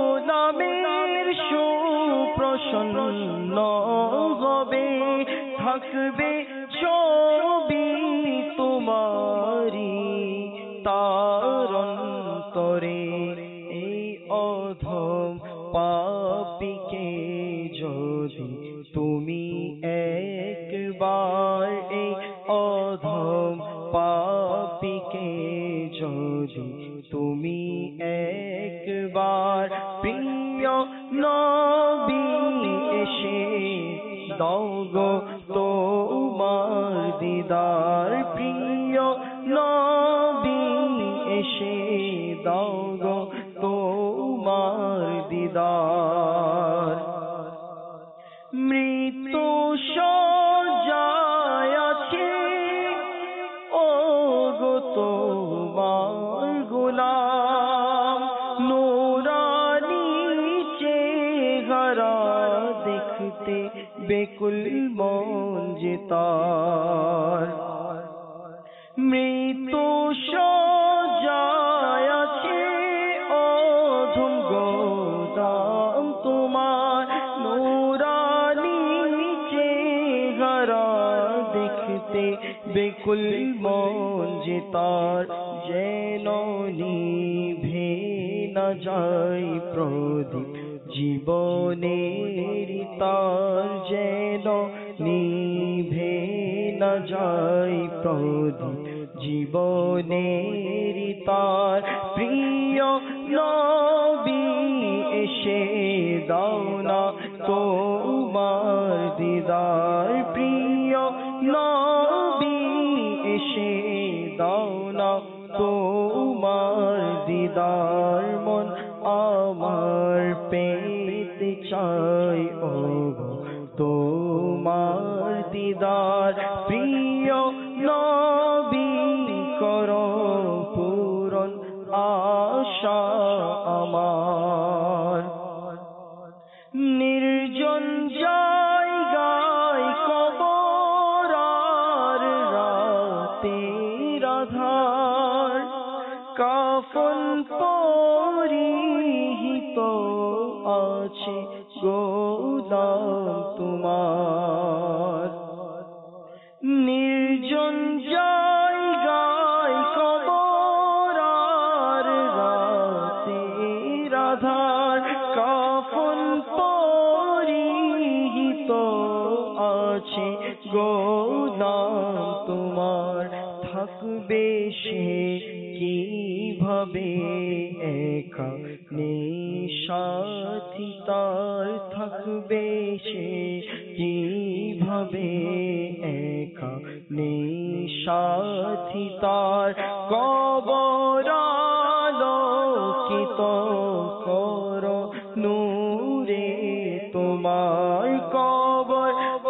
গোলামের সুপ্রসন্ন হবে, থাকবে ছবি তোমারি তার অন্তরে। এই অধম পাপীকে যদি তুমি একবার, এই অধম পাপীকে যদি তুমি একবার প্রিয় নবী এসে দাও গো তোমার দিদার। প্রিয় নবী এসে দাও গো তোমার দিদার। মৃত্যু সজ্জায় আছে ও গো তোমার গোলাম, নূরানী চেহারা দেখতে বেকুল মন যে তার। মৃত্যু সজ্জায় আছে অধম গোদাম তোমার, নূরানী চেহারা দেখতে বেকুল মন যে তার। যেন নিভে না যায় প্রদীপ জীবনের তার, যেন নিভে না যায় প্রদীপ জীবনের তার। প্রিয় নবী এসে দাও না তোমার দিদার। প্রিয় নবী এসে দাও না তোমার দিদার। মন আমার পেতে চাই ও গো তোমার দিদার। প্রিয় নবী করো পূরণ আশা আমার। নির্জন জায়গায় কবর আর রাতের আঁধার, কাফন পরিহিত আছে গোলাম তোমার। নির্জন জায়গায় কবর আর রাতের আঁধার, কাফন পরিহিত আছে গোলাম তোমার। থাকবে সে কিভাবে একা নিঃসাথী তার, থাকবে সে কিভাবে একা নিঃসাথী তার। কবর আলোকিত করো নূরে তোমার, কবর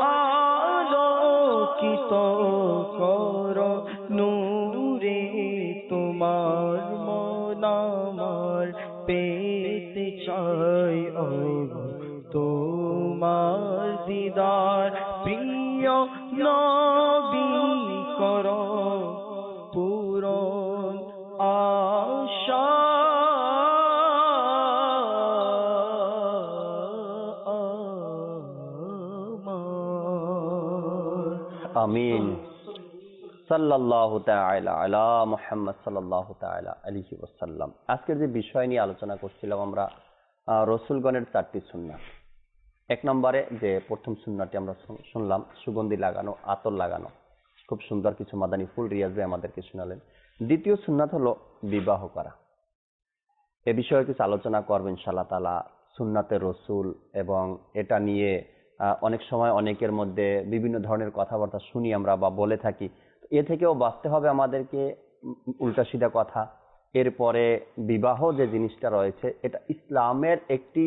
আলোকিত করো নূরে তোমার। মন আমার পেতে চাই ও গো তোমার দিদার। প্রিয় নবী করো পূরণ আশা আমার। আমিন। সাল্লাল্লাহু তাআলা আলা মুহাম্মদ সাল্লাল্লাহু তাআলা আলাইহি ওয়াসাল্লাম। আজকের যে বিষয় নিয়ে আলোচনা করছিলাম আমরা, রসুলগণের 4টি সুন্নাহ। এক নম্বরে যে প্রথম সুন্নাহটি আমরা শুনলাম, সুগন্ধি লাগানো, আতর লাগানো। খুব সুন্দর কিছু মাদানী ফুল রিয়াজ ভাই আমাদেরকে শোনালেন। দ্বিতীয় সুন্নাত হলো বিবাহ করা। এ বিষয়ে কিছু আলোচনা করবেন ইনশাআল্লাহ তাআলা। সুন্নাতে রসুল এবং এটা নিয়ে অনেক সময় অনেকের মধ্যে বিভিন্ন ধরনের কথাবার্তা শুনি আমরা বা বলে থাকি। এ থেকেও বাঁচতে হবে আমাদেরকে, উল্টা সিধা কথা। এরপরে বিবাহ যে জিনিসটা রয়েছে, এটা ইসলামের একটি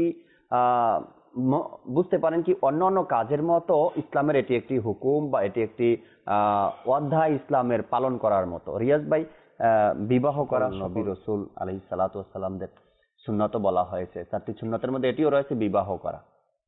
বুঝতে পারেন কি অন্যান্য কাজের মতো ইসলামের এটি একটি হুকুম বা এটি একটি অধ্যায় ইসলামের পালন করার মতো। রিয়াজ ভাই, বিবাহ করা নবী রসুল আলাইহিস সালাতু ওয়াস সালামদের সুন্নাত বলা হয়েছে। 4টি সুন্নাতের মধ্যে এটিও রয়েছে বিবাহ করা।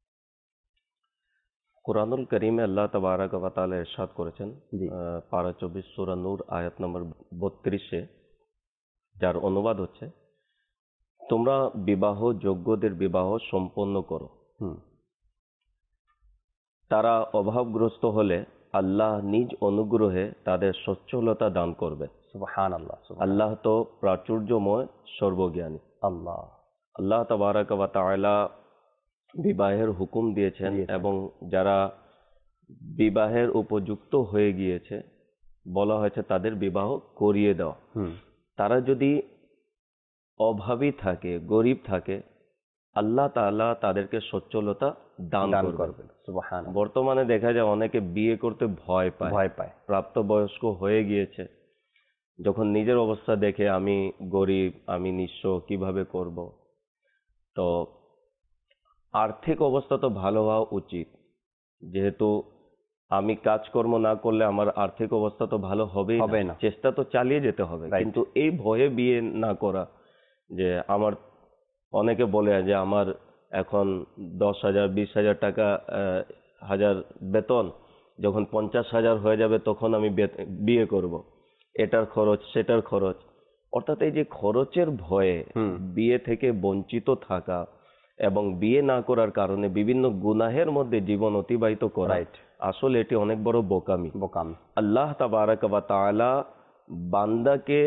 কুরআনুল কারীমে আল্লাহ তাবারাক ওয়া তাআলা ইরশাদ করেছেন, জি। পারা 24 সূরা নূর আয়াত নম্বর 32-এ, যার অনুবাদ হচ্ছে, তোমরা বিবাহ যোগ্যদের বিবাহ সম্পন্ন করো। তারা অভাবগ্রস্ত হলে আল্লাহ নিজ অনুগ্রহে তাদের সচ্ছলতা দান করবে। সুবহানাল্লাহ, আল্লাহ তো প্রাচুর্যময়, সর্বজ্ঞানী। আল্লাহ আল্লাহ তাবারাক ওয়া তাআলা বিবাহের হুকুম দিয়েছেন এবং যারা বিবাহের উপযুক্ত হয়ে গিয়েছে বলা হয়েছে তাদের বিবাহ করিয়ে দেওয়া। তারা যদি অভাবী থাকে, গরিব থাকে, আল্লাহ তাআলা তাদেরকে সচ্ছলতা দান করবেন। সুবহানাল্লাহ। বর্তমানে দেখা যায় অনেকে বিয়ে করতে ভয় পায়, প্রাপ্তবয়স্ক হয়ে গিয়েছে, যখন নিজের অবস্থা দেখে আমি গরিব, আমি নিঃস্ব, কিভাবে করব। তো আর্থিক অবস্থা তো ভালো হওয়া উচিত, যেহেতু আমি কাজকর্ম না করলে আমার আর্থিক অবস্থা তো ভালো হবেই না, চেষ্টা তো চালিয়ে যেতে হবে। কিন্তু এই ভয়ে বিয়ে না করা, যে আমার অনেকে বলে যে আমার এখন 10,000 20,000 টাকা হাজার বেতন, যখন 50,000 হয়ে যাবে তখন আমি বিয়ে করব, এটার খরচ সেটার খরচ। অর্থাৎ এই যে খরচের ভয়ে বিয়ে থেকে বঞ্চিত থাকা এবং বিয়ে না করার কারণে বিভিন্ন গুনাহের মধ্যে জীবন অতিবাহিত করা, আসলে এটি অনেক বড় বোকামি। আল্লাহ তাবারাক ওয়া তাআলা বান্দাকে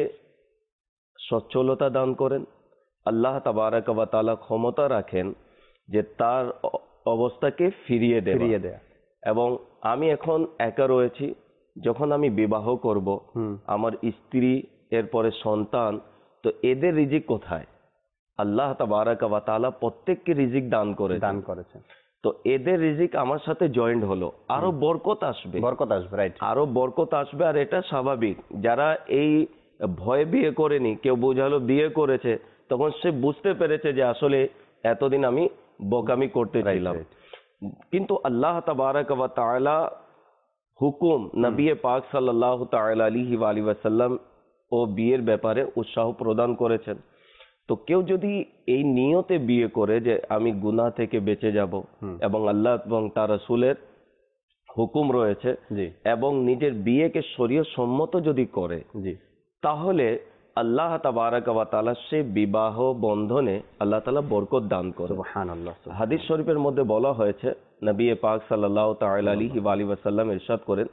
সচ্ছলতা দান করেন, আল্লাহ তাবারাক ওয়া তাআলা ক্ষমতা রাখেন যে তার অবস্থাকে ফিরিয়ে দেয়া। এবং আমি এখন একা রয়েছি, যখন আমি বিবাহ করব, আমার স্ত্রী, এরপরে সন্তান, তো এদের রিজিক কোথায়? আল্লাহ তাবারাক ওয়া তাআলা প্রত্যেককে রিজিক দান করেছেন। তো এদের রিজিক আমার সাথে জয়েন্ট হলো, আরো বরকত আসবে, আরো বরকত আসবে। আর এটা স্বাভাবিক। যারা এই ভয়ে বিয়ে করেনি, কেউ বোঝালো বিয়ে করেছে, তখন সে বুঝতে পেরেছে যে আসলে এতদিন আমি বোকামি করতেছিলাম। কিন্তু আল্লাহ তাবারাক ওয়া তাআলা হুকুম নবী পাক সাল্লাল্লাহু তাআলা আলাইহি ওয়া আলিহি ওয়াসাল্লাম ও বিয়ের ব্যাপারে উৎসাহ প্রদান করেছেন। তো কেউ যদি এই নিয়তে বিয়ে করে যে আমি গুনাহ থেকে বেঁচে যাব এবং আল্লাহ এবং তার রাসূলের হুকুম রয়েছে, এবং নিজের বিয়েকে শরীয়ত সম্মত যদি করে, তাহলে আল্লাহ তাবারাক ওয়া তাআলা সে বিবাহ বন্ধনে আল্লাহ তাআলা বরকত দান করেন। সুবহানাল্লাহ। হাদিস শরীফের মধ্যে বলা হয়েছে, নবী পাক সাল্লাল্লাহু তাআলা আলাইহি ওয়া আলিহি ওয়াসাল্লাম ইরশাদ করেন,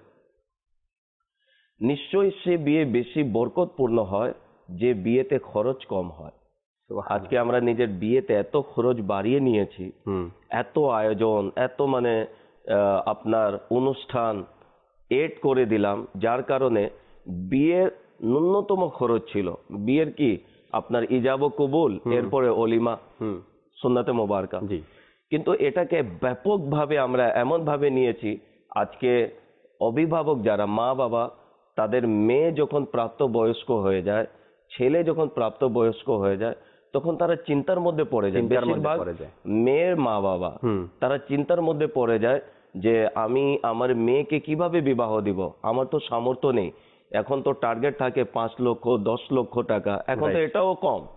নিশ্চয়ই সে বিয়ে বেশি বরকতপূর্ণ হয় যে বিয়েতে খরচ কম হয়। আজকে আমরা নিজের বিয়েতে এত খরচ বাড়িয়ে নিয়েছি, এত আয়োজন, এত আপনার অনুষ্ঠান এড করে দিলাম, যার কারণে বিয়ের ন্যূনতম খরচ ছিল বিয়ের কি আপনার ইজাব কবুল, এরপরে অলিমা, সুন্নাতে মোবারকা। কিন্তু এটাকে ব্যাপকভাবে আমরা এমন ভাবে নিয়েছি, আজকে অভিভাবক যারা মা বাবা, তাদের মেয়ে যখন প্রাপ্তবয়স্ক হয়ে যায়, ছেলে যখন প্রাপ্তবয়স্ক হয়ে যায়, তখন তারা চিন্তার মধ্যে পড়ে যায়। বেশিরভাগ মেয়ের মা বাবা তারা চিন্তার মধ্যে পড়ে যায় যে আমি আমার মেয়েকে কিভাবে বিবাহ দিব, আমার তো সামর্থ্য নেই। এখন তো টার্গেট থাকে 5 লক্ষ 10 লক্ষ টাকা, এখন তো এটাও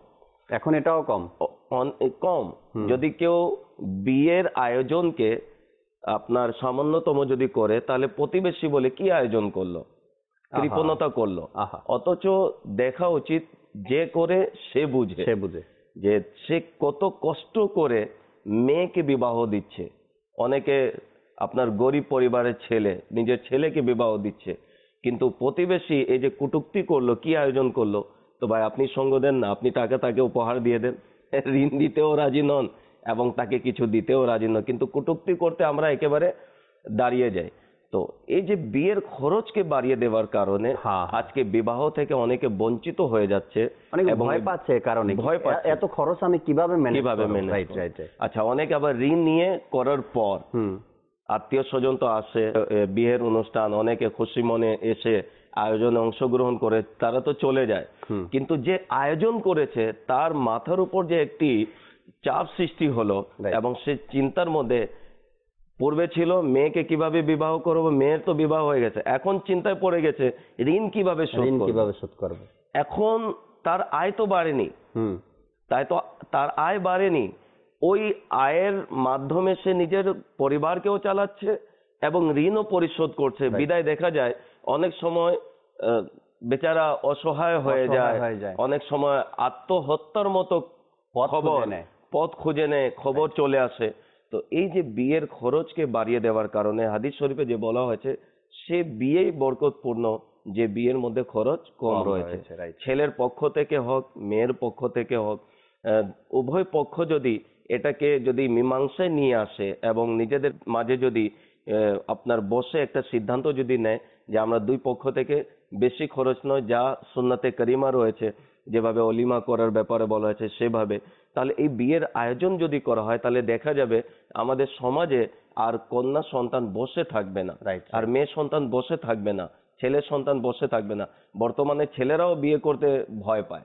কম। যদি কেউ বিয়ের আয়োজনকে আপনার সামান্যতম যদি করে, তাহলে প্রতিবেশী বলে কি আয়োজন করলো, কৃপণতা করলো। অথচ দেখা উচিত যে করে সে বুঝে যে সে কত কষ্ট করে মেয়েকে বিবাহ দিচ্ছে। অনেকে আপনার গরিব পরিবারের ছেলে নিজের ছেলেকে বিবাহ দিচ্ছে, কিন্তু প্রতিবেশী এই যে কটূক্তি করলো, কি আয়োজন করলো, তো ভাই আপনি সঙ্গ দেন না, আপনি টাকা তাকে উপহার দিয়ে দেন, ঋণ দিতেও রাজি নন এবং তাকে কিছু দিতেও রাজি নন, কিন্তু কটূক্তি করতে আমরা একেবারে দাঁড়িয়ে যাই। তো এই যে বিয়ের খরচকে বাড়িয়ে দেওয়ার কারণে আজকে বিবাহ থেকে অনেকে বঞ্চিত হয়ে যাচ্ছে, এবং ভয় পাচ্ছে, এত খরচ আমি কিভাবে ম্যানেজ করব। আচ্ছা, অনেকে আবার ঋণ নিয়ে করার পর আত্মীয় স্বজন তো আসে, বিয়ের অনুষ্ঠান, অনেকে খুশি মনে এসে আয়োজনে অংশগ্রহণ করে, তারা তো চলে যায়, কিন্তু যে আয়োজন করেছে তার মাথার উপর যে একটি চাপ সৃষ্টি হলো, এবং সে চিন্তার মধ্যে পূর্বে ছিল মেয়েকে কিভাবে বিবাহ করব, মেয়ের তো বিবাহ হয়ে গেছে, এখন চিন্তায় পড়ে গেছে ঋণ কিভাবে শোধ করবে। এখন তার আয় তো বাড়েনি, তাই তো তার আয় বাড়েনি, ওই আয়ের মাধ্যমে সে নিজের পরিবারকেও চালাচ্ছে এবং ঋণও পরিশোধ করছে। বিদায় দেখা যায় অনেক সময় বেচারা অসহায় হয়ে যায়, অনেক সময় আত্মহত্যার মতো পথ খুঁজে নেয়, খবর চলে আসে। তো এই যে বিয়ের খরচকে বাড়িয়ে দেওয়ার কারণে হাদিস শরীফে যে বলা হয়েছে, সে বিয়েই বরকতপূর্ণ যে বিয়ের মধ্যে খরচ কম রয়েছে। রাইট। ছেলের পক্ষ থেকে হোক মেয়ের পক্ষ থেকে হোক, উভয় পক্ষ যদি এটাকে যদি মীমাংসায় নিয়ে আসে এবং নিজেদের মাঝে যদি আপনার বসে একটা সিদ্ধান্ত যদি নেয় যে আমরা দুই পক্ষ থেকে বেশি খরচ নয়, যা সুন্নাতে করিমা রয়েছে, যেভাবে অলিমা করার ব্যাপারে বলা হয়েছে সেভাবে, তাহলে এই বিয়ের আয়োজন যদি করা হয় তাহলে দেখা যাবে আমাদের সমাজে আর কন্যা সন্তান বসে থাকবে না, রাইট। আর মেয়ে সন্তান বসে থাকবে না, ছেলের সন্তান বসে থাকবে না। বর্তমানে ছেলেরাও বিয়ে করতে ভয় পায়।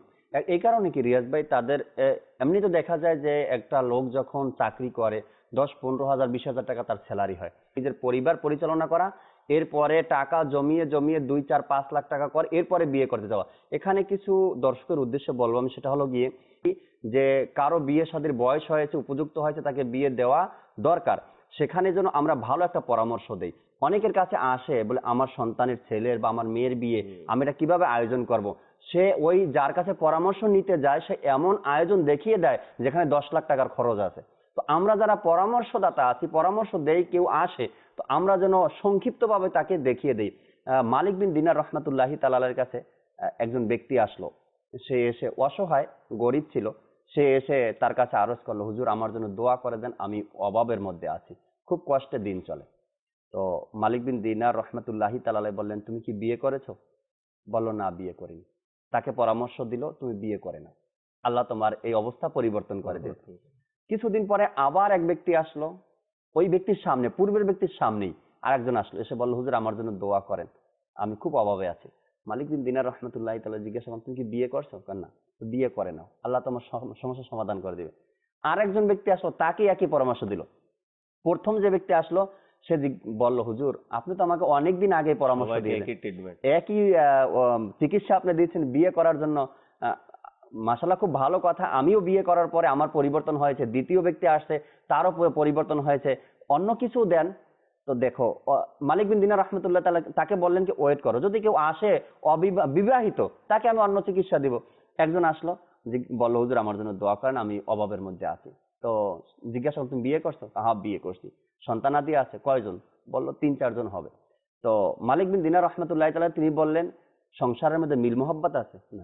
এই কারণে কি রিয়াজ ভাই, তাদের এমনি তো দেখা যায় যে একটা লোক যখন চাকরি করে 10-15 হাজার 20 হাজার টাকা তার স্যালারি হয়, নিজের পরিবার পরিচালনা করা, এরপরে টাকা জমিয়ে জমিয়ে 2-4-5 লাখ টাকা করে এরপরে বিয়ে করতে যাওয়া। এখানে কিছু দর্শকের উদ্দেশ্যে বলবো আমি, সেটা হলো গিয়ে যে কারো বিয়ে শাদীর বয়স হয়েছে, উপযুক্ত হয়েছে, তাকে বিয়ে দেওয়া দরকার, সেখানে যেন আমরা ভালো একটা পরামর্শ দেই। অনেকের কাছে আসে বলে আমার সন্তানের ছেলের বা আমার মেয়ের বিয়ে আমি এটা কিভাবে আয়োজন করব, সে ওই যার কাছে পরামর্শ নিতে যায় সে এমন আয়োজন দেখিয়ে দেয় যেখানে 10 লাখ টাকার খরচ আছে। তো আমরা যারা পরামর্শদাতা আছি, পরামর্শ দেই, কেউ আসে, তো আমরা যেন সংক্ষিপ্তভাবে তাকে দেখিয়ে দেই। মালিক বিন দিনার রহমাতুল্লাহি তাআলার কাছে একজন ব্যক্তি আসলো, সে এসে অসহায় গরিব ছিল, সে এসে তার কাছে আরজ করলো, হুজুর আমার জন্য দোয়া করে দেন, আমি অভাবের মধ্যে আছি, খুব কষ্টে দিন চলে। তো মালিক বিন দিনার রহমাতুল্লাহি তাআলা বললেন, তুমি কি বিয়ে করেছো? বললো, না বিয়ে করিনি। তাকে পরামর্শ দিল, তুমি বিয়ে করে নাও, আল্লাহ তোমার এই অবস্থা পরিবর্তন করে দেবে। কিছুদিন পরে আবার এক ব্যক্তি আসলো, ওই ব্যক্তির সামনে, পূর্বের ব্যক্তির সামনেই আরেকজন আসলো, এসে বললো, হুজুর আমার জন্য দোয়া করেন, আমি খুব অভাবে আছি। মালিক বিন দিনার রহমতুল্লাহি তাআলা জিজ্ঞাসা করলেন, তুমি কি বিয়ে করছো? না। তো বিয়ে করে নাও, আল্লাহ তোমার সমস্যার সমাধান করে দিবে। আরেকজন ব্যক্তি আসলো, তাকে একই পরামর্শ দিল। প্রথম যে ব্যক্তি আসলো সে বলল, হুজুর আপনি তো আমাকে অনেকদিন আগে পরামর্শ দিয়েছেন, একই চিকিৎসা আপনি দিয়েছেন বিয়ে করার জন্য, মাশাআল্লাহ খুব ভালো কথা, আমিও বিয়ে করার পরে আমার পরিবর্তন হয়েছে, দ্বিতীয় ব্যক্তি আসছে তারও পরিবর্তন হয়েছে, অন্য কিছু দেন। তো দেখো, মালিক বিন দিনার রহমতুল্লাহ তাআলা তাকে বললেন কি, ওয়েট করো, যদি কেউ আসে বিবাহিত তাকে আমি অন্য চিকিৎসা দিব। একজন আসলো, বললো, হুজুর আমার জন্য দোয়া করেন, আমি অভাবের মধ্যে আছি। তো জিজ্ঞাসা করো, তুমি বিয়ে করছো? হ্যাঁ বিয়ে করছি। সন্তানাদি আছে? কয়জন? বললো 3-4 জন হবে। তো মালিক বিন দিনার রহমতুল্লাহ তাআলা তিনি বললেন, সংসারের মধ্যে মিল মোহাব্বত আছে? না।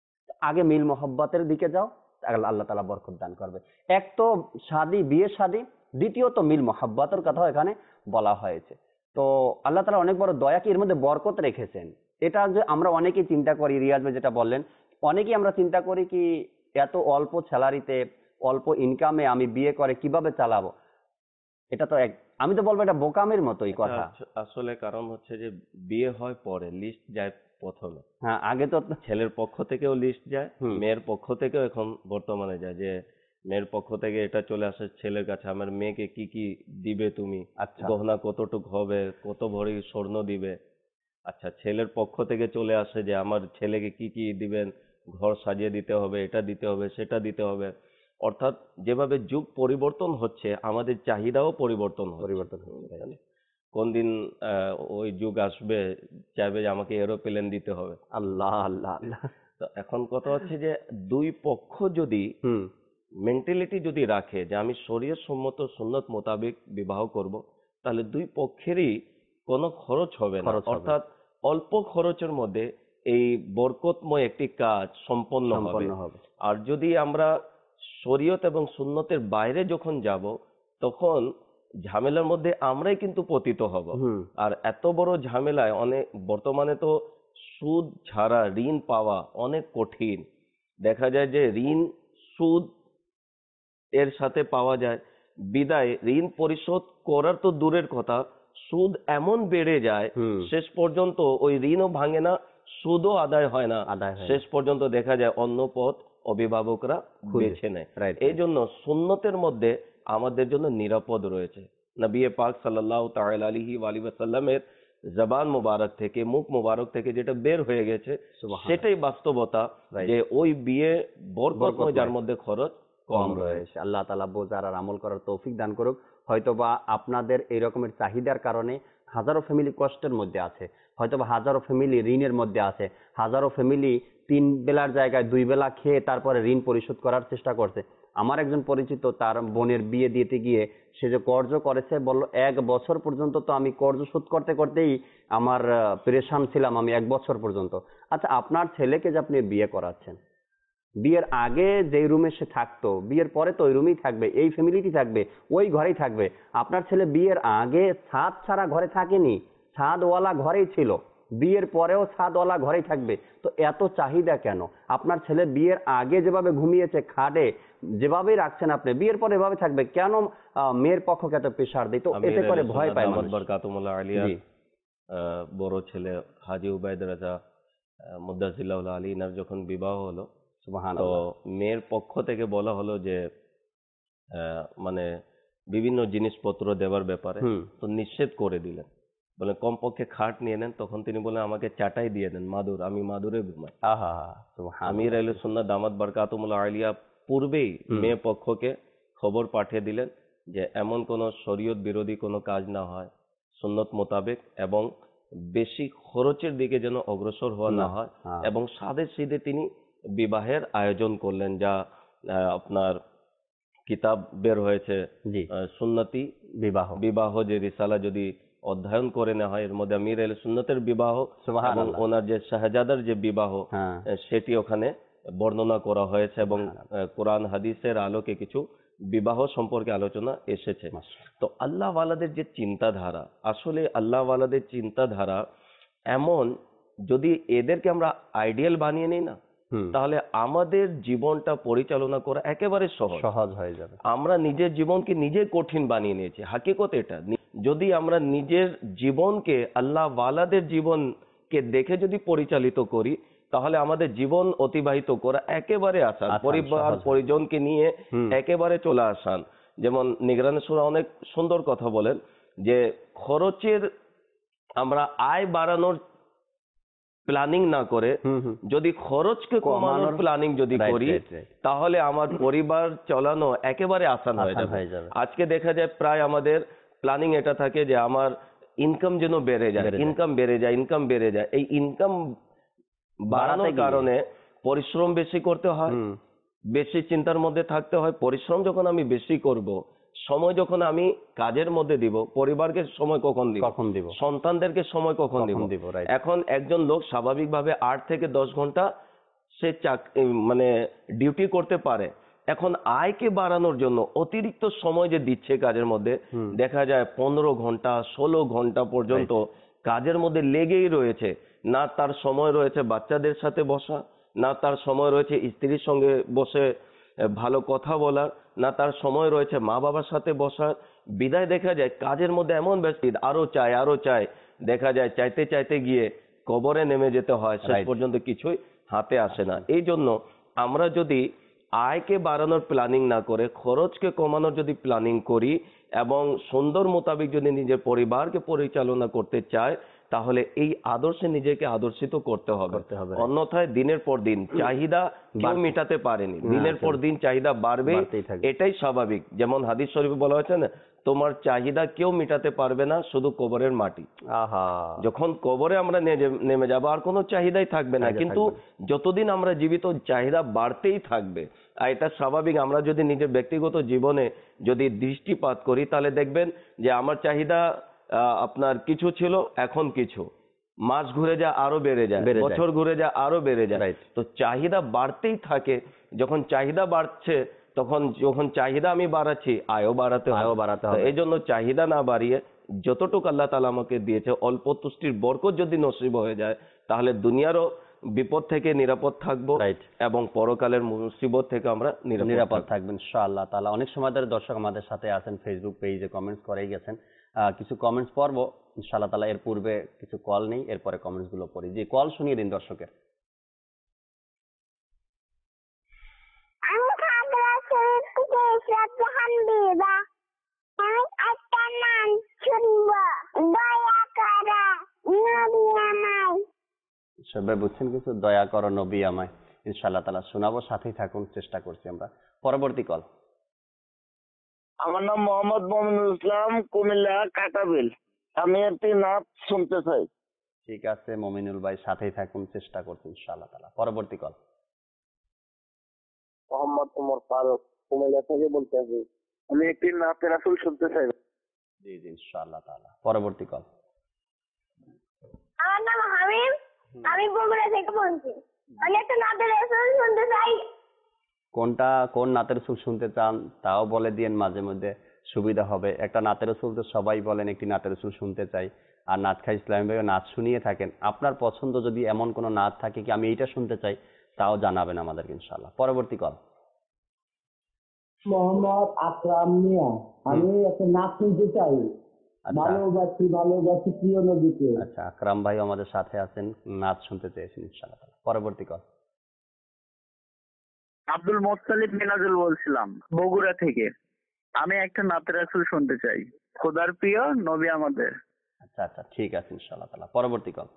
আগে মিল মোহাব্বতের দিকে যাও, আল্লাহ তাআলা বরকত দান করবে। এক তো বিয়ে শাদী, দ্বিতীয়ত মিল মোহাব্বতের কথা এখানে বলা হয়েছে। তো আল্লাহ তাআলা অনেক বড় দয়া কি এর মধ্যে বরকত রেখেছেন। এটা যে আমরা অনেকেই চিন্তা করি, রিয়াজ ভাই যেটা বললেন, অনেকেই আমরা চিন্তা করি কি এত অল্প স্যালারিতে অল্প ইনকামে আমি বিয়ে করে কিভাবে চালাবো, এটা তো আমি তো বলবো এটা বোকামের মতোই কথা। আসলে কারণ হচ্ছে যে বিয়ে হয় পরে, লিস্ট যায় প্রথমে। হ্যাঁ, আগে তো ছেলের পক্ষ থেকেও লিস্ট যায়, মেয়ের পক্ষ থেকেও এখন বর্তমানে যায়, যে মেয়ের পক্ষ থেকে এটা চলে আসে ছেলের কাছে, আমার মেয়েকে কি কি দিবে তুমি, গহনা কতটুক হবে, কত ভরি স্বর্ণ দিবে। আচ্ছা, ছেলের পক্ষ থেকে চলে আসে যে আমার ছেলেকে কি কি দিবেন, ঘর সাজিয়ে দিতে হবে, এটা দিতে হবে, সেটা দিতে হবে। অর্থাৎ যেভাবে যুগ পরিবর্তন হচ্ছে আমাদের চাহিদাও পরিবর্তন হচ্ছে। কোন দিন ওই যুগ আসবে চাইবে যে আমাকে এরোপ্লেন দিতে হবে। আল্লাহ আল্লাহ আল্লাহ। তো এখন কথা হচ্ছে যে দুই পক্ষ যদি মেন্টালিটি যদি রাখে যে আমি শরীয়ত সম্মত সুন্নত মোতাবেক বিবাহ করব, তাহলে দুই পক্ষেরই কোনো খরচ হবে না, অর্থাৎ অল্প খরচের মধ্যে এই বরকতময় একটি কাজ সম্পন্ন হবে। আর যদি আমরা শরীয়ত এবং সুন্নতের বাইরে যখন যাব, তখন ঝামেলার মধ্যে আমরাই কিন্তু পতিত হব। আর এত বড় ঝামেলায় বর্তমানে তো সুদ ছাড়া ঋণ পাওয়া অনেক কঠিন। দেখা যায় যে ঋণ সুদ এর সাথে পাওয়া যায়, বিদায় ঋণ পরিশোধ করার তো দূরের কথা, সুদ এমন বেড়ে যায় শেষ পর্যন্ত ওই ঋণও ভাঙে না, সুদও আদায় হয় না, শেষ পর্যন্ত দেখা যায় অন্য পথ অভিভাবকরা বেছে নেয়। এই জন্য সুন্নতের মধ্যে আমাদের জন্য নিরাপদ রয়েছে। নবী পাক সাল্লাল্লাহু তাআলা আলাইহি ওয়া সাল্লামের জবান মুবারক থেকে, মুখ মুবারক থেকে যেটা বের হয়ে গেছে সেটাই বাস্তবতা, যে ওই বিয়ে বরকতময় যার মধ্যে খরচ কম রয়েছে। আল্লাহ তাআলা বোঝার আর আমল করার তৌফিক দান করুক। হয়তোবা আপনাদের এই রকমের চাহিদার কারণে হাজারো ফ্যামিলি কষ্টের মধ্যে আছে, হয়তোবা হাজারো ফ্যামিলি ঋণের মধ্যে আছে, হাজারো ফ্যামিলি 3 বেলার জায়গায় 2 বেলা খেয়ে তারপরে ঋণ পরিশোধ করার চেষ্টা করছে। আমার একজন পরিচিত তার বোনের বিয়ে দিতে গিয়ে সে যে কর্জ করেছে, বলল 1 বছর পর্যন্ত তো আমি কর্জ শোধ করতে করতেই আমার পেরেশান ছিলাম আমি 1 বছর পর্যন্ত। আচ্ছা, আপনার ছেলেকে যে আপনি বিয়ে করাচ্ছেন, বিয়ের আগে যেই রুমে সে থাকতো, বিয়ের পরে তো ওই রুমেই থাকবে, এই ফ্যামিলিটি থাকবে, ওই ঘরেই থাকবে। আপনার ছেলে বিয়ের আগে ছাদ ছাড়া ঘরে থাকেনি, ছাদওয়ালা ঘরেই ছিল, বিয়ের পরেও ছাদওয়ালা ঘরেই থাকবে। তো এত চাহিদা কেন? আপনার ছেলে বিয়ের আগে যেভাবে ঘুমিয়েছে খাটে, যেভাবেই রাখছেন আপনি, বিয়ের পরে এভাবে থাকবে কেন? মেয়ের পক্ষকে এত প্রেশার দিই, তো এতে করে ভয় পায় মানুষ। বরকাতুমুল্লাহ আলিয়া জি, বড় ছেলে হাজী উবাইদ রাজা মুদ্দাসিল্লাহ আলীনার যখন বিবাহ হলো, তো সুবহানাল্লাহ। মেয়ের পক্ষ থেকে বলা হলো যে মানে বিভিন্ন জিনিসপত্র দেওয়ার ব্যাপারে, হুম। তো নিষেধ করে দিলেন। বলে কমপক্ষে খাট নিয়ে নেন। তখন তিনি বলেন আমাকে চাটাই দিয়ে দেন, মাদুর, আমি মাদুরে ঘুমাই। আহা, সুবহানাল্লাহ। আমির আহলে সুন্নাত দামাত বরকাতুমুল্লাহ আলিয়া পূর্বেই হুম। মেয়ে পক্ষকে খবর পাঠিয়ে দিলেন যে এমন কোনো শরীয়ত বিরোধী কোনো কাজ না হয়, সুন্নত মোতাবেক, এবং বেশি খরচের দিকে যেন অগ্রসর হওয়া না হয়, হ্যাঁ। এবং সাদে সিধে তিনি বিবাহের আয়োজন করলেন। যা আপনার কিতাব বের হয়েছে, জি, সুন্নতি বিবাহ। বিবাহ যে রিসালা যদি অধ্যয়ন করে নেওয়া হয়, এর মধ্যে আমির আহলে সুন্নতের বিবাহ এবং সুবহানাল্লাহ। ওনার যে শাহজাদার যে বিবাহ, হ্যাঁ। সেটি ওখানে বর্ণনা করা হয়েছে, এবং সুবহানাল্লাহ। কোরআন হাদিসের আলোকে কিছু বিবাহ সম্পর্কে আলোচনা এসেছে। মাশাআল্লাহ। তো আল্লাহওয়ালাদের যে চিন্তাধারা, আসলে আল্লাহওয়ালাদের চিন্তাধারা এমন, যদি এদেরকে আমরা আইডিয়াল বানিয়ে নিই না, হুম। তাহলে আমাদের জীবনটা পরিচালনা করা একেবারে সহজ। সহজ হয়ে যাবে। আমরা নিজের জীবনকে নিজে কঠিন বানিয়ে নিয়েছি, হাকিকত এটা। যদি আমরা নিজের জীবনকে আল্লাহ ওয়ালাদের জীবনকে দেখে যদি পরিচালিত করি, তাহলে আমাদের জীবন অতিবাহিত করা একেবারে আসান, আসান, পরিবার সহজ। পরিজনকে নিয়ে হুম। একেবারে চলে আসান। যেমন নিগরানি সূরা অনেক সুন্দর কথা বলেন যে খরচের, আমরা আয় বাড়ানোর প্ল্যানিং না করে হুম, হুম। যদি খরচকে কমানোর কমানোর প্ল্যানিং যদি Right, করি, right, right. তাহলে আমার পরিবার চালানো একেবারে আসান হয়ে আসান যাবে। হয়ে যাবে। আজকে দেখা যায় প্রায় আমাদের প্ল্যানিং এটা থাকে যে আমার ইনকাম যেন বেড়ে যায়, বেড়ে যায়। ইনকাম বেড়ে যায়, ইনকাম বেড়ে যায়। এই ইনকাম বাড়ানোর গিয়ে। কারণে পরিশ্রম বেশি করতে হয়, হুম। বেশি চিন্তার মধ্যে থাকতে হয়। পরিশ্রম যখন আমি বেশি করব, সময় যখন আমি কাজের মধ্যে দিব, পরিবারকে সময় কখন দিব, কখন দিব? সন্তানদেরকে সময় কখন দিব। right. এখন একজন লোক স্বাভাবিকভাবে 8 থেকে 10 ঘন্টা সে মানে ডিউটি করতে পারে। এখন আয়কে বাড়ানোর জন্য অতিরিক্ত সময় যে দিচ্ছে কাজের মধ্যে, হুম। দেখা যায় 15 ঘন্টা 16 ঘন্টা পর্যন্ত কাজের মধ্যে লেগেই রয়েছে। না তার সময় রয়েছে বাচ্চাদের সাথে বসা, না তার সময় রয়েছে স্ত্রীর সঙ্গে বসে ভালো কথা বলার, না তার সময় রয়েছে মা বাবার সাথে বসার। বিদায় দেখা যায় কাজের মধ্যে এমন ব্যস্ত, আরো চাই আরো চাই, দেখা যায় চাইতে চাইতে গিয়ে কবরে নেমে যেতে হয়, শেষ Right. পর্যন্ত কিছুই হাতে আসে না। এই জন্য আমরা যদি আয়কে বাড়ানোর প্ল্যানিং না করে খরচকে কমানোর যদি প্ল্যানিং করি, এবং সুন্দর মোতাবেক যদি নিজের পরিবারকে পরিচালনা করতে চায়, তাহলে এই আদর্শে নিজেকে আদর্শিত করতে হবে। করতে হবে। অন্যথায় দিনের পর দিন চাহিদা কেউ মেটাতে পারেনি, দিনের পর দিন চাহিদা বাড়বে, বাড়তেই থাকবে। এটাই স্বাভাবিক। যেমন হাদিস শরীফে বলা হয়েছে না, তোমার চাহিদা কেউ মেটাতে পারবে না, শুধু কবরের মাটি। আহা। যখন কবরে আমরা নেমে যাব, আর কোনো চাহিদাই থাকবে না। চাহিদা কিন্তু থাকবে যতদিন আমরা জীবিত চাহিদা বাড়তেই থাকবে। আর এটা স্বাভাবিক। আমরা যদি নিজের ব্যক্তিগত জীবনে যদি দৃষ্টিপাত করি, তাহলে দেখবেন যে আমার চাহিদা আপনার কিছু ছিল, এখন কিছু। মাস ঘুরে যায় আরো বেড়ে যায়, বেড়ে যায়। বছর ঘুরে যায় আরো বেড়ে যায়। Right. তো চাহিদা বাড়তেই থাকে। যখন চাহিদা বাড়ছে, তখন যখন চাহিদা আমি বাড়াচ্ছি, আয়ও বাড়াতে হবে। আয়ও বাড়াতে তো হবে। এই জন্য চাহিদা না বাড়িয়ে যতটুকু আল্লাহ তাআলা আমাকে দিয়েছে, অল্প তুষ্টির বরকত যদি নসিব হয়ে যায়, তাহলে দুনিয়ারও বিপদ থেকে নিরাপদ থাকবো, Right. এবং পরকালের মুসিবত থেকে আমরা নিরাপদ থাকবেন ইনশাআল্লাহ তাআলা। অনেক সময় ধরে দর্শক আমাদের সাথে আছেন, ফেসবুক পেজে কমেন্টস করেই গেছেন। কিছু কমেন্টস পড়ব ইনশাআল্লাহ তাআলা। এর পূর্বে কিছু কল নেই, এরপরে কমেন্টস গুলো পড়ি। যে কল শুনিয়ে দিন দর্শকের। আমি খাগড়াছড়ি থেকে ইশরাত জাহান বিবা। আমি একটা নাম শুনবো, দয়া করে নবী আমায়। সবাই বুঝছেন কিছু? দয়া করো নবী আমায়। ইনশাআল্লাহ তাআলা শোনাবো, সাথেই থাকুন, চেষ্টা করছি আমরা। পরবর্তী কল। আমার নাম মোহাম্মদ মমিনুল ইসলাম, কুমিল্লা কাটাবিল। আমি একটি নাচ শুনতে চাই। ঠিক আছে মমিনুল ভাই, সাথেই থাকুন, চেষ্টা করছি ইনশাআল্লাহ তাআলা। পরবর্তী কল। মোহাম্মদ উমর ফারুক, কুমিল্লা থেকে বলতে আছি। আমি একটি নাতে রাসূল শুনতে চাই। জি জি ইনশাআল্লাহ তাআলা। পরবর্তী কল। আমার নাম হামিম, আমি বগুড়া থেকে বলছি। আমি একটা নাতে রাসূল শুনতে চাই। কোন নাতের সুর শুনতে চান তাও বলে দিয়েন, মাঝে মধ্যে সুবিধা হবে। একটা নাতের সুর তো সবাই বলেন একটি নাতের সুর শুনতে চাই, আর নাত খাই ইসলামী ভাইও নাচ শুনিয়ে থাকেন। আপনার পছন্দ যদি এমন কোনো নাচ থাকে কি আমি এইটা শুনতে চাই, তাও জানাবেন আমাদেরকে ইনশাআল্লাহ। পরবর্তী কল। মোহাম্মদ আকরাম মিয়া, আমি একটা নাচ শুনতে চাই। আচ্ছা ভালোবাসি ভালোবাসি প্রিয় নদীকে। আচ্ছা, আকরাম ভাই আমাদের সাথে আছেন, নাচ শুনতে চেয়েছেন ইনশাআল্লাহ। পরবর্তী কল। আব্দুল মোত্তালিব মিনাজুল বলছিলাম বগুড়া থেকে। আমি একটা নাতে রাসূল শুনতে চাই। খোদার প্রিয় নবী আমাদের। আচ্ছা আচ্ছা ঠিক আছে ইনশাআল্লাহ তাআলা। পরবর্তী কল।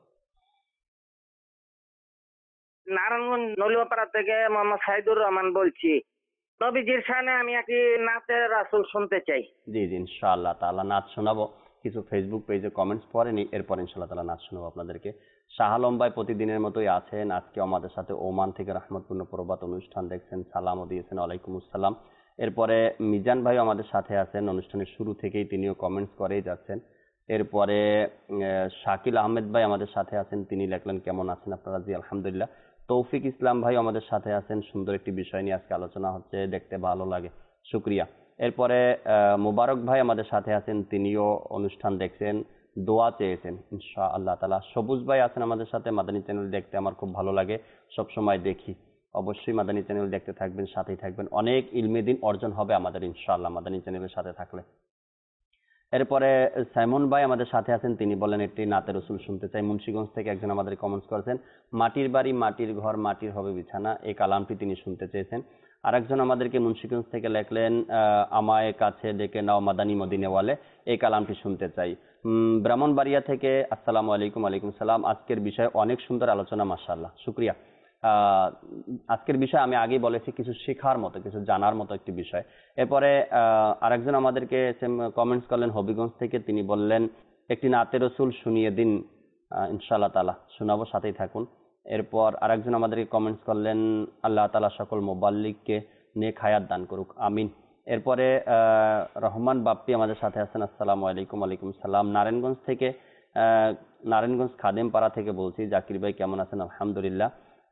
নারায়ণগঞ্জ নলিয়াপাড়া থেকে মোহাম্মদ সাইদুর রহমান বলছি। নবীজির শানে আমি একটি নাতে রাসূল শুনতে চাই। জি জি ইনশাআল্লাহ তাআলা নাচ শোনাবো। কিছু ফেসবুক পেজে কমেন্টস পড়েনি, এরপর ইনশাআল্লাহ তাআলা নাচ শোনাবো আপনাদেরকে। শাহ আলম ভাই প্রতিদিনের মতোই আছেন, আজকে আমাদের সাথে ওমান থেকে রহমতপূর্ণ প্রভাত অনুষ্ঠান দেখছেন, সালামও দিয়েছেন, ওয়ালাইকুম আসসালাম। এরপরে মিজান ভাই আমাদের সাথে আছেন, অনুষ্ঠানের শুরু থেকেই তিনিও কমেন্টস করেই যাচ্ছেন। এরপরে শাকিল আহমেদ ভাই আমাদের সাথে আছেন, তিনি লেখলেন কেমন আছেন আপনারা? জি আলহামদুলিল্লাহ। তৌফিক ইসলাম ভাই আমাদের সাথে আছেন, সুন্দর একটি বিষয় নিয়ে আজকে আলোচনা হচ্ছে, দেখতে ভালো লাগে, শুক্রিয়া। এরপরে মুবারক ভাই আমাদের সাথে আছেন, তিনিও অনুষ্ঠান দেখছেন, দোয়া চেয়েছেন ইনশাআল্লাহ তাআলা। সবুজ ভাই আছেন আমাদের সাথে, মাদানী চ্যানেল দেখতে আমার খুব ভালো লাগে, সব সময় দেখি। অবশ্যই মাদানী চ্যানেল দেখতে থাকবেন, সাথেই থাকবেন, অনেক ইলমে দিন অর্জন হবে আমাদের ইনশাআল্লাহ মাদানী চ্যানেলের সাথে থাকলে। এরপরে সাইমন ভাই আমাদের সাথে আছেন, তিনি বলেন একটি নাতে রসুল শুনতে চাই। মুন্সিগঞ্জ থেকে একজন আমাদের কমেন্টস করেছেন, মাটির বাড়ি মাটির ঘর মাটির হবে বিছানা, এই কালামটি তিনি শুনতে চেয়েছেন। আরেকজন আমাদেরকে মুন্সিগঞ্জ থেকে লেখলেন, আমায় কাছে ডেকে নাও মাদানী মদিনেওয়ালে, এই কালামটি শুনতে চাই। ব্রাহ্মণবাড়িয়া থেকে আসসালামু আলাইকুম। ওয়ালাইকুম সালাম। আজকের বিষয় অনেক সুন্দর আলোচনা, মাশাআল্লাহ, শুক্রিয়া। আজকের বিষয় আমি আগেই বলেছি, কিছু শেখার মতো, কিছু জানার মতো একটি বিষয়। এরপরে আরেকজন আমাদেরকে কমেন্টস করলেন হবিগঞ্জ থেকে, তিনি বললেন একটি নাতে রসুল শুনিয়ে দিন, ইনশাআল্লাহ তাআলা শোনাবো, সাথেই থাকুন। এরপর আরেকজন আমাদেরকে কমেন্টস করলেন, আল্লাহ তাআলা সকল মুবাল্লিগকে নেক হায়াত দান করুক, আমিন। এরপরে রহমান বাপ্পি আমাদের সাথে আছেন, আসসালামু আলাইকুম। ওয়ালাইকুম সালাম। নারায়ণগঞ্জ থেকে, নারায়ণগঞ্জ খাদেমপাড়া থেকে বলছি, জাকির ভাই কেমন আছেন? আলহামদুলিল্লাহ।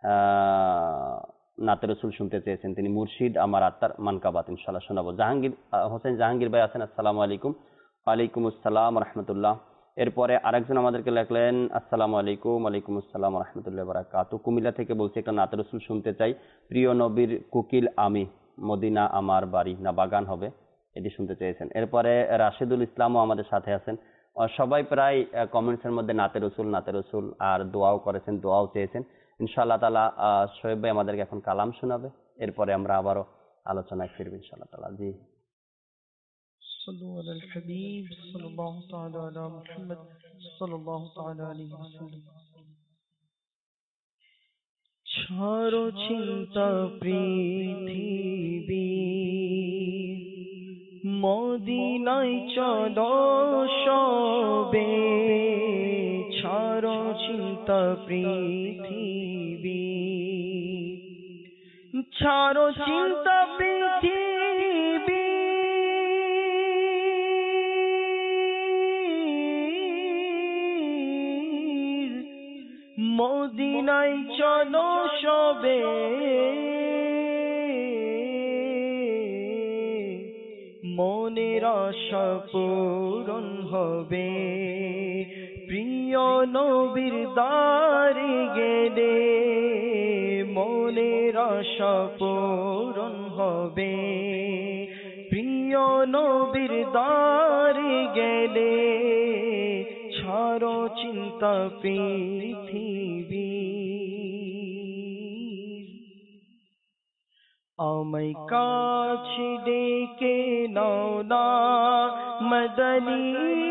নাতে রসুল শুনতে চেয়েছেন তিনি, মুর্শিদ আমার আত্মার মানকাবাত, ইনশাআল্লাহ শোনাবো। জাহাঙ্গীর হোসেন জাহাঙ্গীর ভাই আছেন, আসসালামু আলাইকুম। ওয়ালাইকুম আসসালাম রহমতুল্লাহ। এরপরে আরেকজন আমাদেরকে লেখলেন, আসসালামু আলাইকুম। ওয়ালাইকুম আসসালাম রহমতুল্লাহ বারাকাতু। কুমিল্লা থেকে বলছি একটা নাতে রসুল শুনতে চাই, প্রিয় নবীর কুকিল আমি, মদিনা আমার বাড়ি, না বাগান হবে, এটি শুনতে চেয়েছেন। এরপরে রাশেদুল ইসলামও আমাদের সাথে আছেন। সবাই প্রায় কমেন্টসের মধ্যে নাতে রসুল আর দোয়াও করেছেন, দোয়াও চেয়েছেন। ইনশাআল্লাহ তাআলা শোয়েব ভাই আমাদেরকে এখন কালাম শোনাবে, এরপরে আমরা আবারও আলোচনায় ফিরব ইনশাআল্লাহ তাআলা। জি صلوا على الحبيب صلى الله تعالى على محمد صلى الله تعالى عليه وسلم। ছাড়ো চিন্তা পৃথিবী, মদিনায় চলো সবে, ছাড়ো চিন্তা পৃথিবী, ছাড়ো চিন্তা পৃথিবী, মদিনায় চলো সবে, মনের আশা পূরণ হবে, প্রিয় নবীর দ্বারে গেলে মনের আশা পূরণ হবে, প্রিয় নবীর দ্বারে গেলে ছাড়ো চিন্তা পৃথিবী। আমায় কাছে ডেকে নাও না মদনী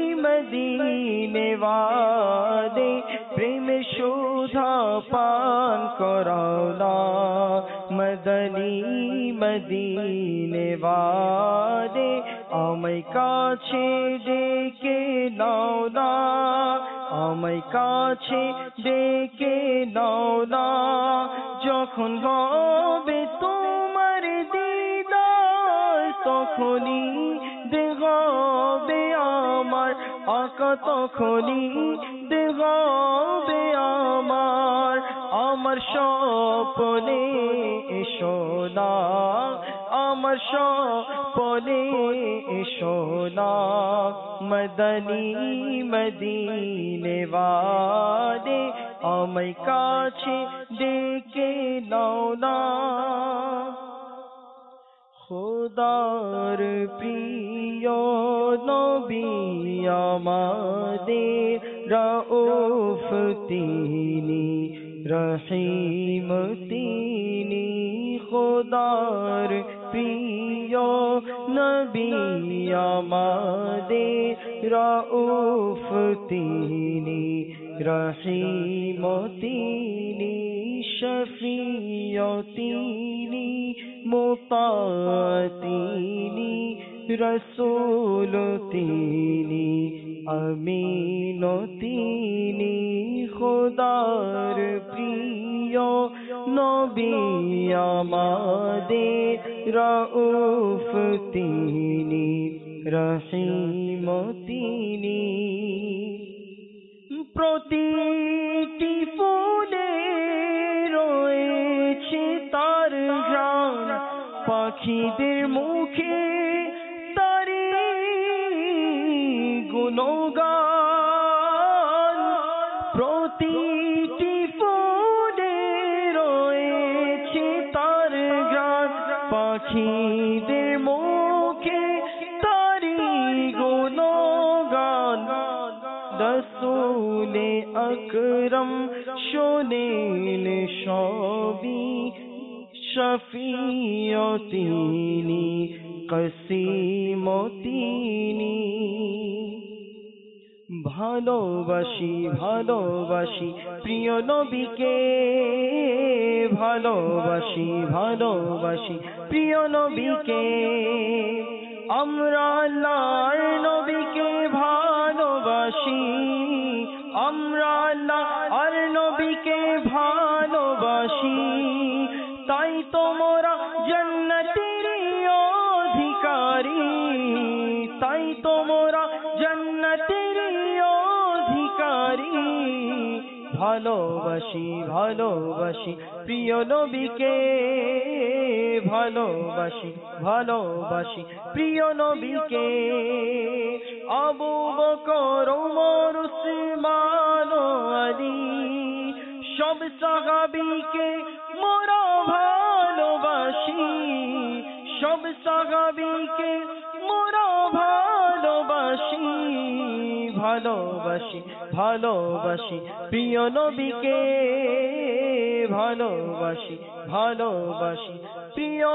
মদিনেওয়ালে, প্রেমে সুধা পান করাও না মদনী মদিনেওয়ালে, আমায় কাছে ডেকে নাও না, আমায় কাছে ডেকে নাও না, যখন হবে তোমার দিদার, তখনই দেখাবে আমার, আকা তখনই দেখাবে আমার, আমার স্বপ্নে এসো না, আমার স্বপ্নে এসো না, মদনী মদিনে ওয়ালে আমায় কাছে ডেকে নাও না। খোদার প্রিয় নবী আমাদের রাউফ তিনি, রহিম তিনি, খোদার প্রিয় নবী আমাদের রাউফ তিনি, রহিম তিনি, শফিয় তিনি, মুতা তিনি, রসূল তিনি, আমিন তিনি, খোদার প্রিয় নবী আমাদের রাউফ তিনি, রহিম তিনি। প্রতিটি ফুলে রয়েছে তার ঘ্রাণ, পাখিদের মুখে তারি গুণগান, প্রতিটি ফুলে রয়েছে তার ঘ্রাণ, পাখিদের মুখে তারি গুণগান, রসূলে আকরম শোনেন সবই, শফিয় তিনি, কসিম তিনি। ভালোবাসি ভালোবাসি প্রিয় নবীকে, ভালোবাসি ভালোবাসি প্রিয় নবীকে, আমরা আল্লাহর নবীকে ভালোবাসি, আমরা আল্লাহর নবীকে ভালোবাসি, তাই তোমরা জান্নাতের অধিকারী, তাই তোমরা জান্নাতের অধিকারী। ভালোবাসি ভালোবাসি প্রিয় নবীকে, ভালোবাসি ভালোবাসি প্রিয় নবীকে, আবু বকর ওমর উসমান ও আলী সব সাহাবীকে মোরা ভালোবাসি, সব সাহাবীকে মোরা ভালোবাসি, ভালোবাসি ভালোবাসি প্রিয় নবীকে, ভালোবাসি ভালোবাসি প্রিয়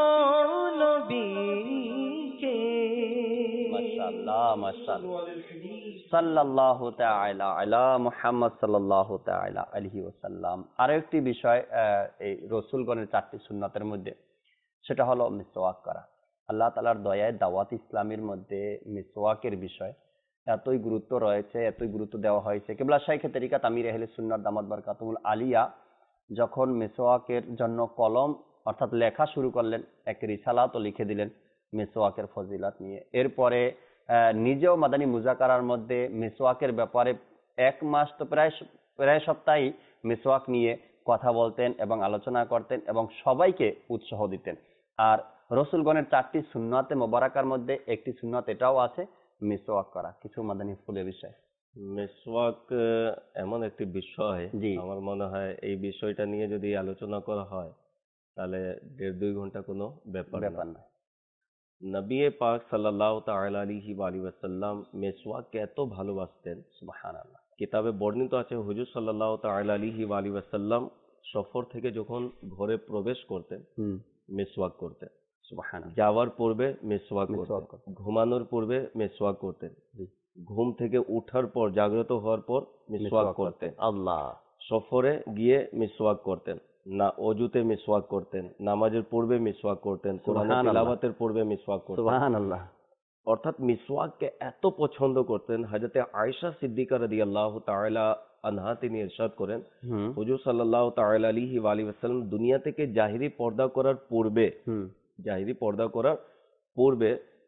নবীকে। মাশাআল্লাহ মাশাআল্লাহ, সাল্লাল্লাহু তাআলা আলা মুহাম্মদ সাল্লাল্লাহু তাআলা আলাইহি ওয়াসাল্লাম। আরো একটি বিষয় এই রাসূলগণের 4টি সুন্নাতের মধ্যে, সেটা হলো মিসওয়াক করা। আল্লাহ তাআলার দয়ায় দাওয়াত ইসলামের মধ্যে মিসওয়াকের বিষয় এতই গুরুত্ব রয়েছে, এতই গুরুত্ব দেওয়া হয়েছে। কিবলা শাইখে তরিকাত আমির আহলে সুন্নাত দামাত বারকাতুহুল আলিয়া যখন মিসওয়াকের জন্য কলম অর্থাৎ লেখা শুরু করলেন, এক রিসালাতও লিখে দিলেন মিসওয়াকের ফজিলত নিয়ে। এরপরে নিজেও মাদানী মুজাকারার মধ্যে মিসওয়াকের ব্যাপারে 1 মাস তো প্রায় সপ্তাহে মিসওয়াক নিয়ে কথা বলতেন এবং আলোচনা করতেন এবং সবাইকে উৎসাহ দিতেন। আর রাসূলগণের 4টি সুন্নাতে মোবারকার মধ্যে একটি সুন্নাত এটাও আছে, মিসওয়াক করা। কিছু মাদানী ফুলের বিষয়। মিসওয়াক এমন একটি বিষয়, জি। আমার মনে হয় এই বিষয়টা নিয়ে যদি আলোচনা করা হয় তাহলে 1.5-2 ঘন্টা কোনো ব্যাপার না। না। নবী পাক সাল্লাল্লাহু তাআলা আলাইহি ওয়াসাল্লাম মিসওয়াককে এত ভালোবাসতেন, সুবহানাল্লাহ। কিতাবে বর্ণিত আছে হুজুর সাল্লাল্লাহু তাআলা আলাইহি ওয়াসাল্লাম সফর থেকে যখন ঘরে প্রবেশ করতেন মিসওয়াক করতেন, সুবহানাল্লাহ। যাওয়ার পূর্বে মিসওয়াক মিসওয়াক করতেন, ঘুমানোর পূর্বে মিসওয়াক করতেন, জি। ঘুম থেকে ওঠার পর জাগ্রত হওয়ার পর মিসওয়াক করতেন, আল্লাহ। সফরে গিয়ে মিসওয়াক করতেন, না অজুতে মিসওয়াক করতেন, নামাজের পূর্বে মিসওয়াক করতেন, কোরআন সুবহানাল্লাহ। তিলাওয়াতের পূর্বে মিসওয়াক করতেন। সুবহানাল্লাহ। অর্থাৎ মিসওয়াককে এত পছন্দ করতেন, হযরতে আয়েশা সিদ্দিকা রাদিয়াল্লাহু তাআলা আনহা তিনি ইরশাদ করেন, হুজুর সাল্লাল্লাহু তাআলা আলাইহি ওয়াসাল্লাম দুনিয়া থেকে জাহিরি পর্দা করার পূর্বে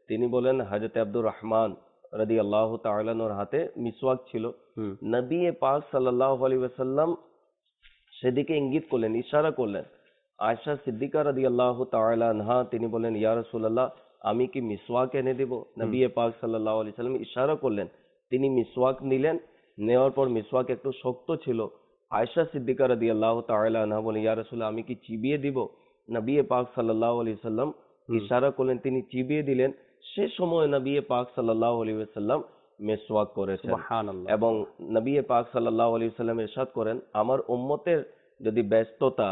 তিনি বলেন হযরত আব্দুর রহমান রাদিয়াল্লাহু তাআলা আনহুর হাতে মিসওয়াক ছিল। নবী পাক সাল্লাল্লাহু আলাইহি ওয়াসাল্লাম সেদিকে ইঙ্গিত করলেন, ইশারা করলেন। আয়েশা সিদ্দিকা রাদিয়াল্লাহু তাআলা আনহা তিনি বলেন, ইয়া রাসূলুল্লাহ, আমি কি মিসওয়াক এনে দেব? নবী পাক সাল্লাল্লাহু আলাইহি ওয়াসাল্লাম ইশারা করলেন, তিনি মিসওয়াক নিলেন। নেওয়ার পর মিসওয়াক একটু শক্ত ছিল। আয়েশা সিদ্দিকা রাদিয়াল্লাহু তাআলা আনহা বলেন, ইয়া রাসূলুল্লাহ, আমি কি চিবিয়ে দিব? নবী পাক সাল্লাল্লাহু আলাইহি ওয়াসাল্লাম ইশারা করলেন, তিনি চিবিয়ে দিলেন। সে সময় নবী পাক সাল্লাল্লাহু আলাইহি ওয়াসাল্লাম মিসওয়াক করেছেন। সুবহানাল্লাহ। এবং নবী পাক সাল্লাল্লাহু আলাইহি ওয়াসাল্লাম ইরশাদ করেন, আমার উম্মতের যদি ব্যস্ততা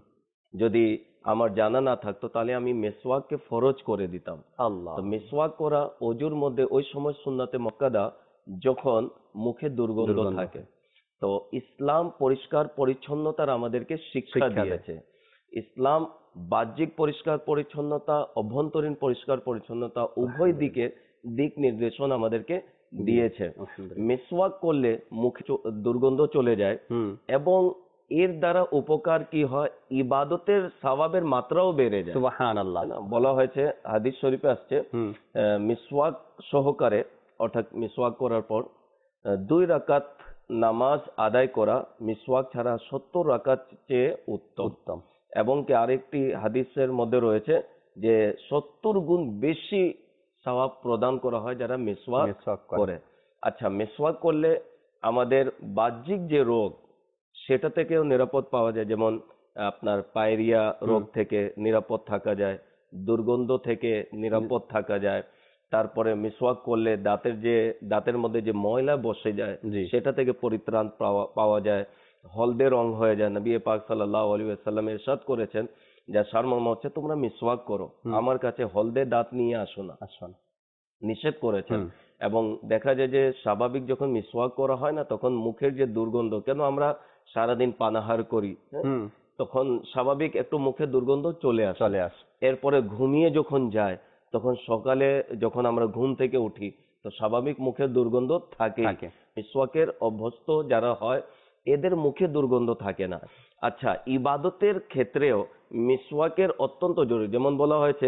যদি আমার জানা না থাকতো তাহলে আমি মিসওয়াককে ফরজ করে দিতাম। আল্লাহ। তো মিসওয়াক করা অজুর মধ্যে ওই সময় সুন্নাতে মুআক্কাদা যখন মুখে দুর্গন্ধ থাকে। তো ইসলাম পরিষ্কার পরিচ্ছন্নতার আমাদেরকে শিক্ষা দিয়েছে। ইসলাম বাহ্যিক পরিষ্কার পরিচ্ছন্নতা, অভ্যন্তরীণ পরিষ্কার পরিচ্ছন্নতা উভয় দিক নির্দেশন আমাদেরকে দিয়েছে। মিসওয়াক করলে মুখে দুর্গন্ধ চলে যায় এবং এর দ্বারা উপকার কি হয়, ইবাদতের সওয়াবের মাত্রাও বেড়ে যায়। সুবহানাল্লাহ। বলা হয়েছে, হাদিস শরীফে আসছে, মিসওয়াক সহকারে অর্থাৎ মিসওয়াক করার পর 2 রাকাত নামাজ আদায় করা মিসওয়াক ছাড়া 70 রাকাত চেয়ে উত্তম। এবং কি আরেকটি হাদিসের মধ্যে রয়েছে যে 70 গুণ বেশি সওয়াব প্রদান করা হয় যারা মিসওয়াক করে। আচ্ছা, মিসওয়াক করলে আমাদের বাহ্যিক যে রোগ সেটা থেকেও নিরাপদ পাওয়া যায়, যেমন আপনার পায়রিয়া রোগ থেকে নিরাপদ থাকা যায়, দুর্গন্ধ থেকে নিরাপদ থাকা যায়। তারপরে মিসওয়াক করলে দাঁতের মধ্যে যে ময়লা বসে যায় সেটা থেকে পরিত্রাণ পাওয়া যায়, হলদে রং হয়ে যায়। নবী পাক সাল্লাল্লাহু আলাইহি ওয়াসাল্লাম ইরশাদ করেছেন, যার সারমর্ম হচ্ছে তোমরা মিসওয়াক করো, আমার কাছে হলদে দাঁত নিয়ে আসো না, নিষেধ করেছেন। এবং দেখা যায় যে স্বাভাবিক যখন মিসওয়াক করা হয় না তখন মুখের যে দুর্গন্ধ, কেন আমরা সারাদিন পানাহার করি, তখন স্বাভাবিক একটু মুখে দুর্গন্ধ চলে আসে। এরপরে ঘুমিয়ে যখন যায় তখন সকালে যখন আমরা ঘুম থেকে উঠি তো স্বাভাবিক মুখের দুর্গন্ধ থাকে। মিসওয়াকের অভ্যস্ত যারা হয় এদের মুখে দুর্গন্ধ থাকে না। আচ্ছা, ইবাদতের ক্ষেত্রেও মিসওয়াকের অত্যন্ত জরুরি। যেমন বলা হয়েছে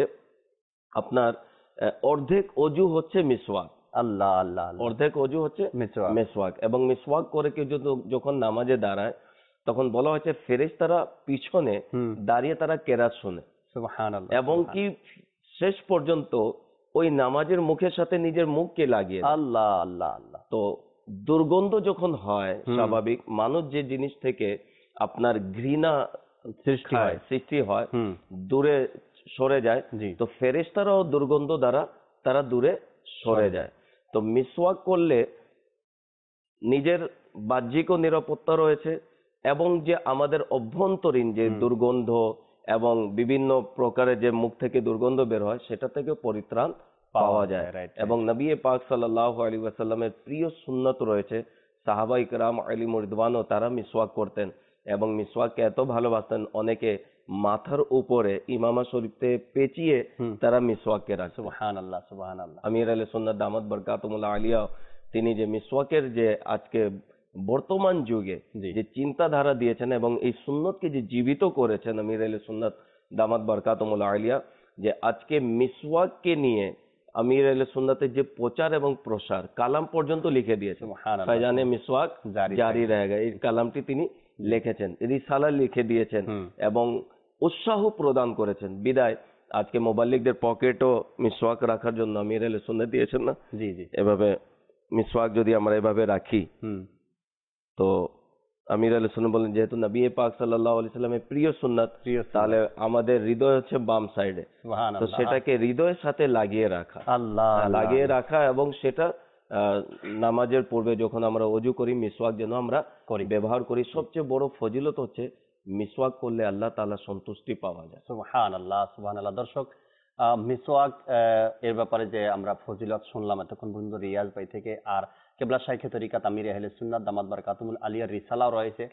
আপনার অর্ধেক অজু হচ্ছে মিসওয়াক। আল্লাহ আল্লাহ। অর্ধেক অজু হচ্ছে মিসওয়াক। এবং মিসওয়াক করে কেউ যখন নামাজে দাঁড়ায় তখন বলা হয়েছে ফেরেশতারা পিছনে দাঁড়িয়ে তারা কেরাত শোনে। সুবহানাল্লাহ। এবং কি শেষ পর্যন্ত ওই নামাজের মুখের সাথে নিজের মুখকে লাগিয়ে দেয়। আল্লাহ আল্লাহ আল্লাহ। তো দুর্গন্ধ যখন হয় স্বাভাবিক মানুষ যে জিনিস থেকে আপনার ঘৃণা সৃষ্টি হয় দূরে সরে যায়, তো ফেরেশতারাও দুর্গন্ধ দ্বারা তারা দূরে সরে যায়। তো মিসওয়াক করলে নিজের বাহ্যিকও নিরাপত্তা রয়েছে এবং যে আমাদের অভ্যন্তরীণ যে দুর্গন্ধ এবং বিভিন্ন প্রকারের যে মুখ থেকে দুর্গন্ধ বের হয় সেটা থেকে পরিত্রাণ পাওয়া যায়। এবং নবী পাক সাল্লাল্লাহু আলাইহি ওয়াসাল্লামের প্রিয় সুন্নাত রয়েছে, সাহাবায়ে কেরাম আলিম রিদওয়ানও তারা মিসওয়াক করতেন এবং মিসওয়াককে এত ভালোবাসতেন, অনেকে মাথার উপরে ইমামা শরীফে পেঁচিয়ে তারা মিসওয়াককে রাখতেন। সুবহানাল্লাহ সুবহানাল্লাহ। আমির আহলে সুন্নাত দামাত বরকাতুহুল আলিয়া তিনি যে মিসওয়াকের যে আজকে বর্তমান যুগে যে চিন্তাধারা দিয়েছেন এবং এই সুন্নতকে যে জীবিত করেছেন আমির আহলে সুন্নাত দামাত বরকাতুহুল আলিয়া, যে আজকে মিসওয়াককে নিয়ে আমির আহলে সুন্নাতের যে প্রচার এবং প্রসার কালাম পর্যন্ত লিখে দিয়েছেন। ফায়জানে মিসওয়াক জারি রহেগা, এই কালামটি তিনি লিখেছেন, রিসালা লিখে দিয়েছেন এবং উৎসাহ প্রদান করেছেন। বিদায় আজকে মোবাল্লিকদের পকেটও মিসওয়াক রাখার জন্য আমির আহলে সুন্নাত দিয়েছেন না। এভাবে মিসওয়াক যদি আমরা এভাবে রাখি তো আমির আহলে সুন্নাত বলেন যেহেতু নবী পাক সাল্লাল্লাহু আলাইহি সাল্লামের প্রিয় সুন্নাত, তাহলে আমাদের হৃদয় হচ্ছে বাম সাইডে, তো সেটাকে হৃদয়ের সাথে লাগিয়ে রাখা, লাগিয়ে রাখা এবং সেটা নামাজের পূর্বে যখন আমরা ওযু করি মিসওয়াক যেন আমরা ব্যবহার করি। সবচেয়ে বড় ফজিলত হচ্ছে মিসওয়াক করলে আল্লাহ তাআলা সন্তুষ্টি পাওয়া যায়। সুবহানাল্লাহ সুবহানাল্লাহ। দর্শক, মিসওয়াক এর ব্যাপারে যে আমরা ফজিলত শুনলাম এতক্ষণ পর্যন্ত রিয়াজ ভাই থেকে, আর কেবলা শাইখে তরিকাত আমির আহলে সুন্নাত দামাত বরকাতুহুল আলিয়ার রিসালাও রয়েছে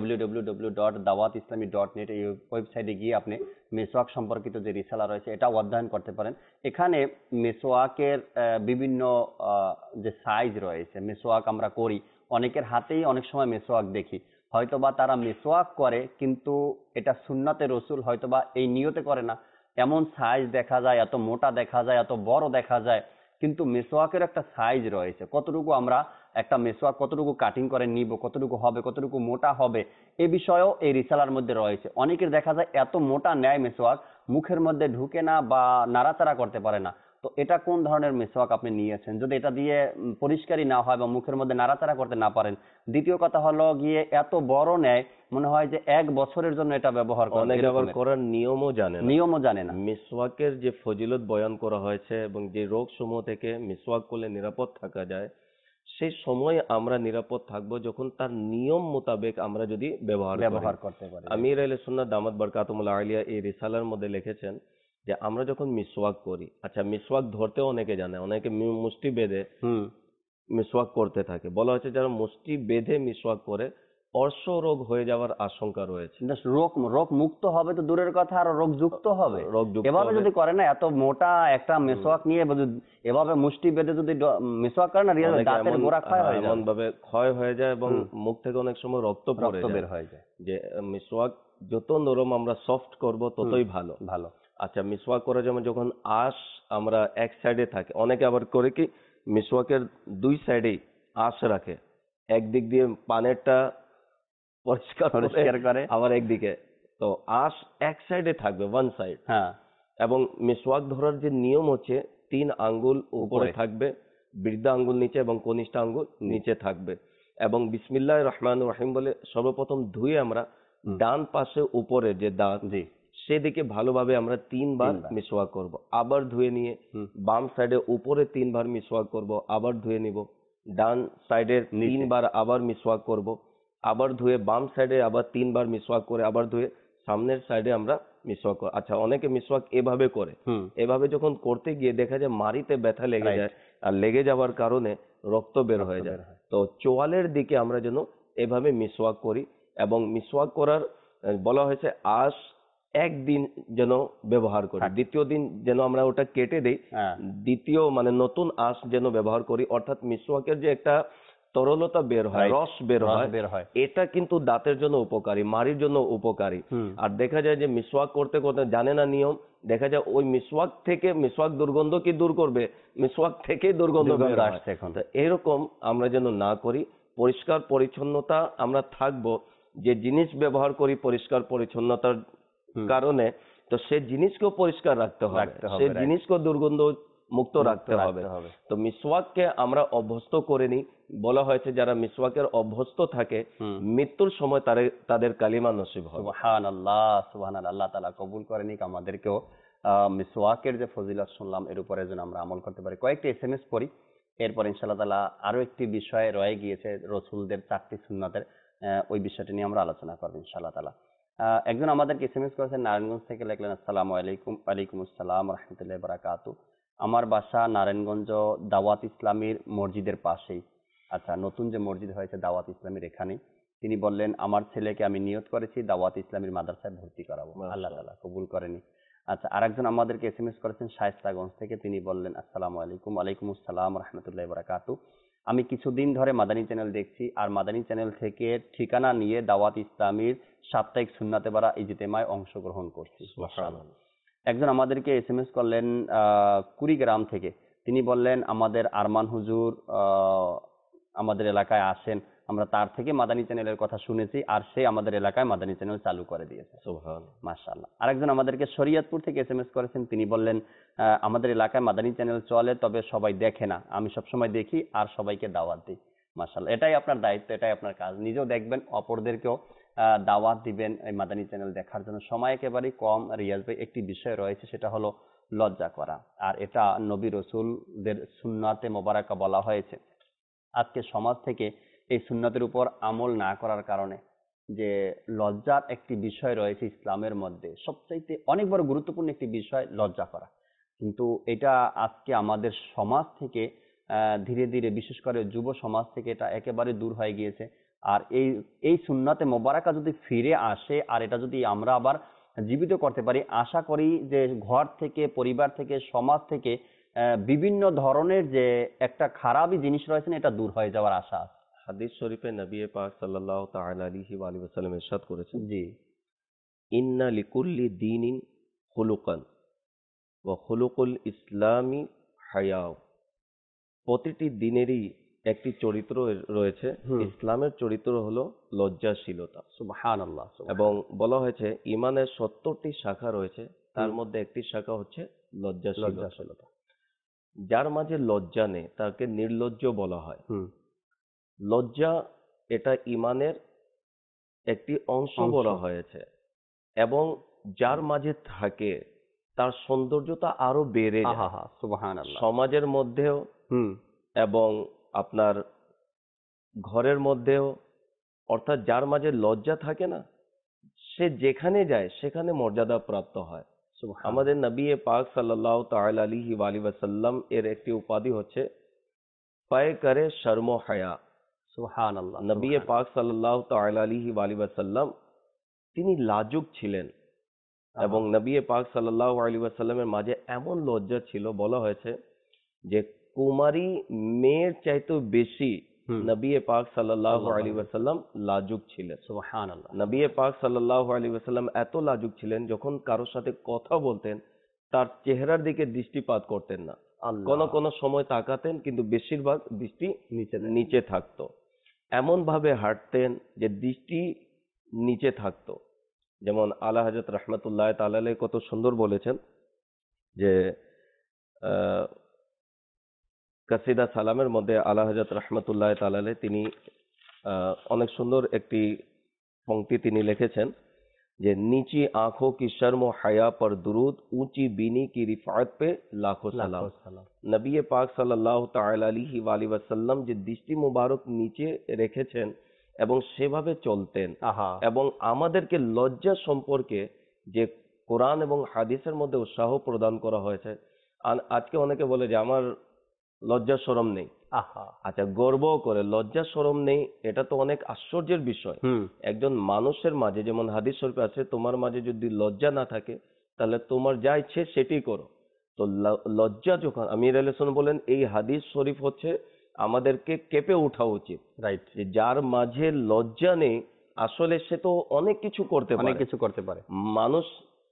www.dawatislami.net, এই ওয়েবসাইটে গিয়ে আপনি মিসওয়াক সম্পর্কিত যে রিসালা রয়েছে এটা অধ্যয়ন করতে পারেন। এখানে মিসওয়াকের বিভিন্ন যে সাইজ রয়েছে, মিসওয়াক আমরা করি, অনেকের হাতেই অনেক সময় মিসওয়াক দেখি, হয়তোবা তারা মিসওয়াক করে কিন্তু এটা সুন্নাতে রসুল হয়তোবা এই নিয়তে করে না, এমন সাইজ দেখা যায়, এত মোটা দেখা যায়, এত বড় দেখা যায়, কিন্তু মেসোয়াকের একটা সাইজ রয়েছে। কতটুকু আমরা একটা মেসোয়াক কতটুকু কাটিং করে নিব, কতটুকু হবে, কতটুকু মোটা হবে, এ বিষয়েও এই রিসালার মধ্যে রয়েছে। অনেকের দেখা যায় এত মোটা নেয় মেসোয়াক, মুখের মধ্যে ঢুকে না বা নাড়াচাড়া করতে পারে না। তো এটা কোন ধরনের মেসোয়াক আপনি নিয়েছেন? যদি এটা দিয়ে পরিষ্কারই না হয় বা মুখের মধ্যে নাড়াচাড়া করতে না পারেন। দ্বিতীয় কথা হলো গিয়ে এত বড় নেয়, মনে হয় যে 1 বছরের জন্য এটা ব্যবহার করবে, অনেকে আবার এরকমের। করার নিয়মও জানে না। নিয়মও জানে না। মিসওয়াকের যে ফজিলত বয়ান করা হয়েছে এবং যে রোগ সমূহ থেকে মিসওয়াক করলে নিরাপদ থাকা যায়, সেই সময় আমরা নিরাপদ থাকবো যখন তার নিয়ম মোতাবেক আমরা যদি ব্যবহার ব্যবহার করি। করতে পারে। আমির আহলে সুন্নাত দামাত বরকাতুহুল আলিয়া এই রিসালার মধ্যে লিখেছেন যে আমরা যখন মিসওয়াক করি, আচ্ছা মিসওয়াক ধরতেও অনেকে জানে, অনেকে মুষ্টি বেঁধে হুম। মিসওয়াক করতে থাকে। বলা হয়েছে যারা মুষ্টি বেঁধে মিসওয়াক করে অর্শ রোগ হয়ে যাওয়ার আশঙ্কা রয়েছে। Just রোগ রোগ মুক্ত হবে তো দূরের কথা, আর রোগ যুক্ত হবে। রোগযুক্ত এভাবে হবে। যদি করে না, এত মোটা একটা মেসোয়াক নিয়ে এভাবে মুষ্টি বেঁধে যদি মেসোয়াক করে না, রিয়াল অনেকে দাঁতের গোড়া ক্ষয় হয়ে এমন যাবে, ভাবে ক্ষয় হয়ে যায় এবং মুখ থেকে অনেক সময় রক্ত পড়ে রক্ত বের যায়। হয়ে যায়। যে মিসওয়াক যত নরম আমরা সফট করব ততই ভালো। ভালো। আচ্ছা মিসওয়াক করার জন্য যখন আঁশ আমরা এক সাইডে থাকে, অনেকে আবার করে কি মিসওয়াকের দুই সাইডেই আঁশ রাখে, একদিক দিয়ে পানেরটা পরিষ্কার করে। আবার একদিকে, তো আঁশ এক সাইডে থাকবে, ওয়ান সাইড। হ্যাঁ। এবং মিসওয়াক ধরার যে নিয়ম হচ্ছে 3 আঙ্গুল উপরে থাকবে, বৃদ্ধা আঙ্গুল নিচে এবং কনিষ্ঠ আঙ্গুল নিচে থাকবে। এবং বিসমিল্লাহির রহমানির রহিম বলে সর্বপ্রথম ধুয়ে আমরা ডান পাশে উপরে যে দাঁত, সেদিকে ভালোভাবে আমরা 3 বার মিসওয়াক করব। আবার ধুয়ে নিয়ে বাম সাইডে উপরে 3 বার মিসওয়াক করব, আবার ধুয়ে নিব। ডান সাইডের 3 বার আবার মিসওয়াক করব, আবার ধুয়ে বাম সাইডে আবার 3 বার মিসওয়াক করে আবার ধুয়ে সামনের সাইডে আমরা মিসওয়াক করি। আচ্ছা অনেকে মিসওয়াক এভাবে করে, এভাবে যখন করতে গিয়ে দেখা যায় মাড়িতে ব্যথা লেগে যায়, আর লেগে যাওয়ার কারণে রক্ত বের হয়ে যায়। তো চোয়ালের দিকে আমরা যেন এভাবে মিসওয়াক করি। এবং মিসওয়াক করার বলা হয়েছে আঁশ একদিন যেন ব্যবহার করি, দ্বিতীয় দিন যেন আমরা ওটা কেটে দেই, দ্বিতীয় মানে নতুন আঁশ যেন ব্যবহার করি। অর্থাৎ মিসওয়াকের যে একটা তরলতা বের হয়, রস বের হয়, এটা কিন্তু দাঁতের জন্য উপকারী, মাড়ির জন্য উপকারী। আর দেখা যায় যে মিসওয়াক করতে করতে জানে না নিয়ম, দেখা যায় ওই মিসওয়াক থেকে মিসওয়াক দুর্গন্ধ কি দূর করবে, মিসওয়াক থেকে দুর্গন্ধ বের হয়। তো এরকম আমরা যেন না করি, পরিষ্কার পরিচ্ছন্নতা আমরা থাকবো। যে জিনিস ব্যবহার করি পরিষ্কার পরিচ্ছন্নতার কারণে, তো সে জিনিসকেও পরিষ্কার রাখতে হবে, সে জিনিসকেও দুর্গন্ধ মুক্ত রাখতে হবে। তো মিসওয়াককে আমরা অভ্যস্ত করে নিই। বলা হয়েছে যারা মিসওয়াকের অভ্যস্ত থাকে মৃত্যুর সময় তাদের কালিমা নসিব হবে। সুবহানাল্লাহ, সুবহানাল্লাহ। আল্লাহ তাআলা কবুল করে নিক আমাদেরকেও। মিসওয়াকের যে ফজিলত শুনলাম, এর উপরে যেন আমরা আমল করতে পারি। কয়েকটি এসএমএস পড়ি, এরপর ইনশাআল্লাহ তাআলা আরো একটি বিষয় রয়ে গিয়েছে, রসুলদের 4টি সুন্নাতের, ওই বিষয়টি নিয়ে আমরা আলোচনা করবো ইনশাআল্লাহ তাআলা। একজন আমাদেরকে এসএমএস করেছেন নারায়ণগঞ্জ থেকে, লিখলেন আসসালামু আলাইকুম। ওয়ালাইকুম আসসালাম ওয়া রাহমাতুল্লাহি ওয়া বারাকাতুহু। আমার বাসা নারায়ণগঞ্জ দাওয়াত ইসলামীর মসজিদের পাশেই। আচ্ছা, নতুন যে মসজিদ হয়েছে দাওয়াত ইসলামীর এখানেই। তিনি বললেন আমার ছেলেকে আমি নিয়ত করেছি দাওয়াত ইসলামীর মাদ্রাসায় ভর্তি করাবো, আল্লাহ তাআলা কবুল করেনি। আচ্ছা, আরেকজন আমাদেরকে এসএমএস করেছেন শায়েস্তাগঞ্জ থেকে, তিনি বললেন আসসালামু আলাইকুম। ওয়ালাইকুম আসসালাম ওয়া রাহমাতুল্লাহি ওয়া বারাকাতুহু। আমি কিছুদিন ধরে মাদানী চ্যানেল দেখছি, আর মাদানী চ্যানেল থেকে ঠিকানা নিয়ে দাওয়াত ইসলামীর সাপ্তাহিক সুন্নাতে বারা ইজতেমায় অংশগ্রহণ করছি। সুবহানাল্লাহ। একজন আমাদেরকে এসএমএস করলেন কুড়িগ্রাম থেকে, তিনি বললেন আমাদের আরমান হুজুর আমাদের এলাকায় আসেন, আমরা তার থেকে মাদানী চ্যানেলের কথা শুনেছি, আর সে আমাদের এলাকায় মাদানী চ্যানেল চালু করে দিয়েছে। সুবহানাল্লাহ, মাশাআল্লাহ। আরেকজন আমাদেরকে শরীয়তপুর থেকে এসএমএস করেছেন, তিনি বললেন আমাদের এলাকায় মাদানী চ্যানেল চলে, তবে সবাই দেখে না, আমি সবসময় দেখি আর সবাইকে দাওয়াত দিই। মাশাআল্লাহ, এটাই আপনার দায়িত্ব, এটাই আপনার কাজ। নিজেও দেখবেন, অপরদেরকেও দাওয়াত দিবেন এই মাদানী চ্যানেল দেখার জন্য। সময় একেবারেই কম। রিয়াজ ভাই, একটি বিষয় রয়েছে, সেটা হলো লজ্জা করা, আর এটা নবী রসুলদের সুন্নাতে মোবারকা বলা হয়েছে। আজকে সমাজ থেকে এই সুন্নাতের উপর আমল না করার কারণে যে লজ্জার একটি বিষয় রয়েছে ইসলামের মধ্যে, সবচাইতে অনেক বড় গুরুত্বপূর্ণ একটি বিষয় লজ্জা করা, কিন্তু এটা আজকে আমাদের সমাজ থেকে ধীরে ধীরে, বিশেষ করে যুব সমাজ থেকে এটা একেবারে দূর হয়ে গিয়েছে। আর এই সুন্নাতে মোবারকা যদি ফিরে আসে, আর এটা যদি আমরা আবার জীবিত করতে পারি, আশা করি যে ঘর থেকে, পরিবার থেকে, সমাজ থেকে বিভিন্ন ধরনের যে একটা খারাপই জিনিস রয়েছে এটা দূর হয়ে যাওয়ার আশা আছে। হাদিস শরীফে নবী পাক সাল্লাল্লাহু তাআলা আলাইহি ওয়া সাল্লাম ইরশাদ করেছেন, জি, ইন্না লিকুল্লি দীনিন খুলুকান ওয়া খুলুকুল ইসলামি হায়াও। প্রতিটি দিনেরই একটি চরিত্র রয়েছে। ইসলামের চরিত্র হলো লজ্জাশীলতা। সুবহানাল্লাহ। এবং বলা হয়েছে ইমানের 70টি শাখা রয়েছে, তার মধ্যে একটি শাখা হচ্ছে লজ্জাশীলতা। যার মাঝে লজ্জা নেই তাকে নির্লজ্জ বলা হয়। লজ্জা এটা ইমানের একটি অংশ বলা হয়েছে, এবং যার মাঝে থাকে তার সৌন্দর্যতা আরো বেড়ে যায়। আহা, সুবহানাল্লাহ। সমাজের মধ্যেও এবং আপনার ঘরের মধ্যেও, অর্থাৎ যার মাঝে লজ্জা থাকে না, সে যেখানে যায় সেখানে মর্যাদা প্রাপ্ত হয়। আমাদের নবী পাক সাল্লাল্লাহু তাআলা আলাইহি ওয়াসাল্লাম এর একটি উপাধি হচ্ছে পায়ে করে শর্ম হায়া। সুবহানাল্লাহ। নবী পাক সাল্লাল্লাহু তাআলা আলাইহি ওয়াসাল্লাম তিনি লাজুক ছিলেন, এবং নবী পাক সাল্লাল্লাহু আলাইহি ওয়াসাল্লামের মাঝে এমন লজ্জা ছিল, বলা হয়েছে যে কুমারী মেয়ের চাইতেও বেশি নবী পাক সাল্লাল্লাহু আলাইহি ওয়াসাল্লাম লাজুক ছিলেন। সুবহানাল্লাহ। নবী পাক সাল্লাল্লাহু আলাইহি ওয়াসাল্লাম এত লাজুক ছিলেন, যখন কারোর সাথে কথা বলতেন তার চেহারার দিকে দৃষ্টিপাত করতেন না। কোন সময় তাকাতেন, কিন্তু বেশিরভাগ দৃষ্টি নিচে থাকতো। এমন ভাবে হাঁটতেন যে দৃষ্টি নিচে থাকতো। যেমন আলা হযরত রাহমাতুল্লাহ তাআলা আলাইহি কত সুন্দর বলেছেন যে কাসিদা সালামের মধ্যে আলা হযরত রাহমাতুল্লাহ তাআলা আলাইহি তিনি অনেক সুন্দর একটি पंक्ति তিনি লিখেছেন যে नीची आंखों की शर्म हया पर दुरूद, ऊंची बीनी की रिफात पे लाखों सलाम। নবী পাক সাল্লাল্লাহু তাআলা আলাইহি ওয়াসাল্লাম যে দৃষ্টি মুবারক নিচে রেখেছেন এবং সেভাবে চলতেন, এবং আমাদেরকে লজ্জা সম্পর্কে যে কোরআন এবং হাদিসের মধ্যে উৎসাহ প্রদান করা হয়েছে। আজকে অনেকে বলে যে আমার লজ্জা শরম নেই। আচ্ছা, গর্ব করে লজ্জা শরম নেই, এটা তো অনেক আশ্চর্যের বিষয়। একজন মানুষের মাঝে, যেমন হাদিস শরীফে আছে, তোমার মাঝে যদি লজ্জা না থাকে তাহলে তোমার যা ইচ্ছে সেটাই করো। তো লজ্জা যখন, আমির আলাইহিস সালাম বলেন এই হাদিস শরীফ হচ্ছে আমাদেরকে কেঁপে ওঠা উচিত। রাইট, যে যার মাঝে লজ্জা নেই আসলে সে তো অনেক কিছু করতে পারে। মানুষ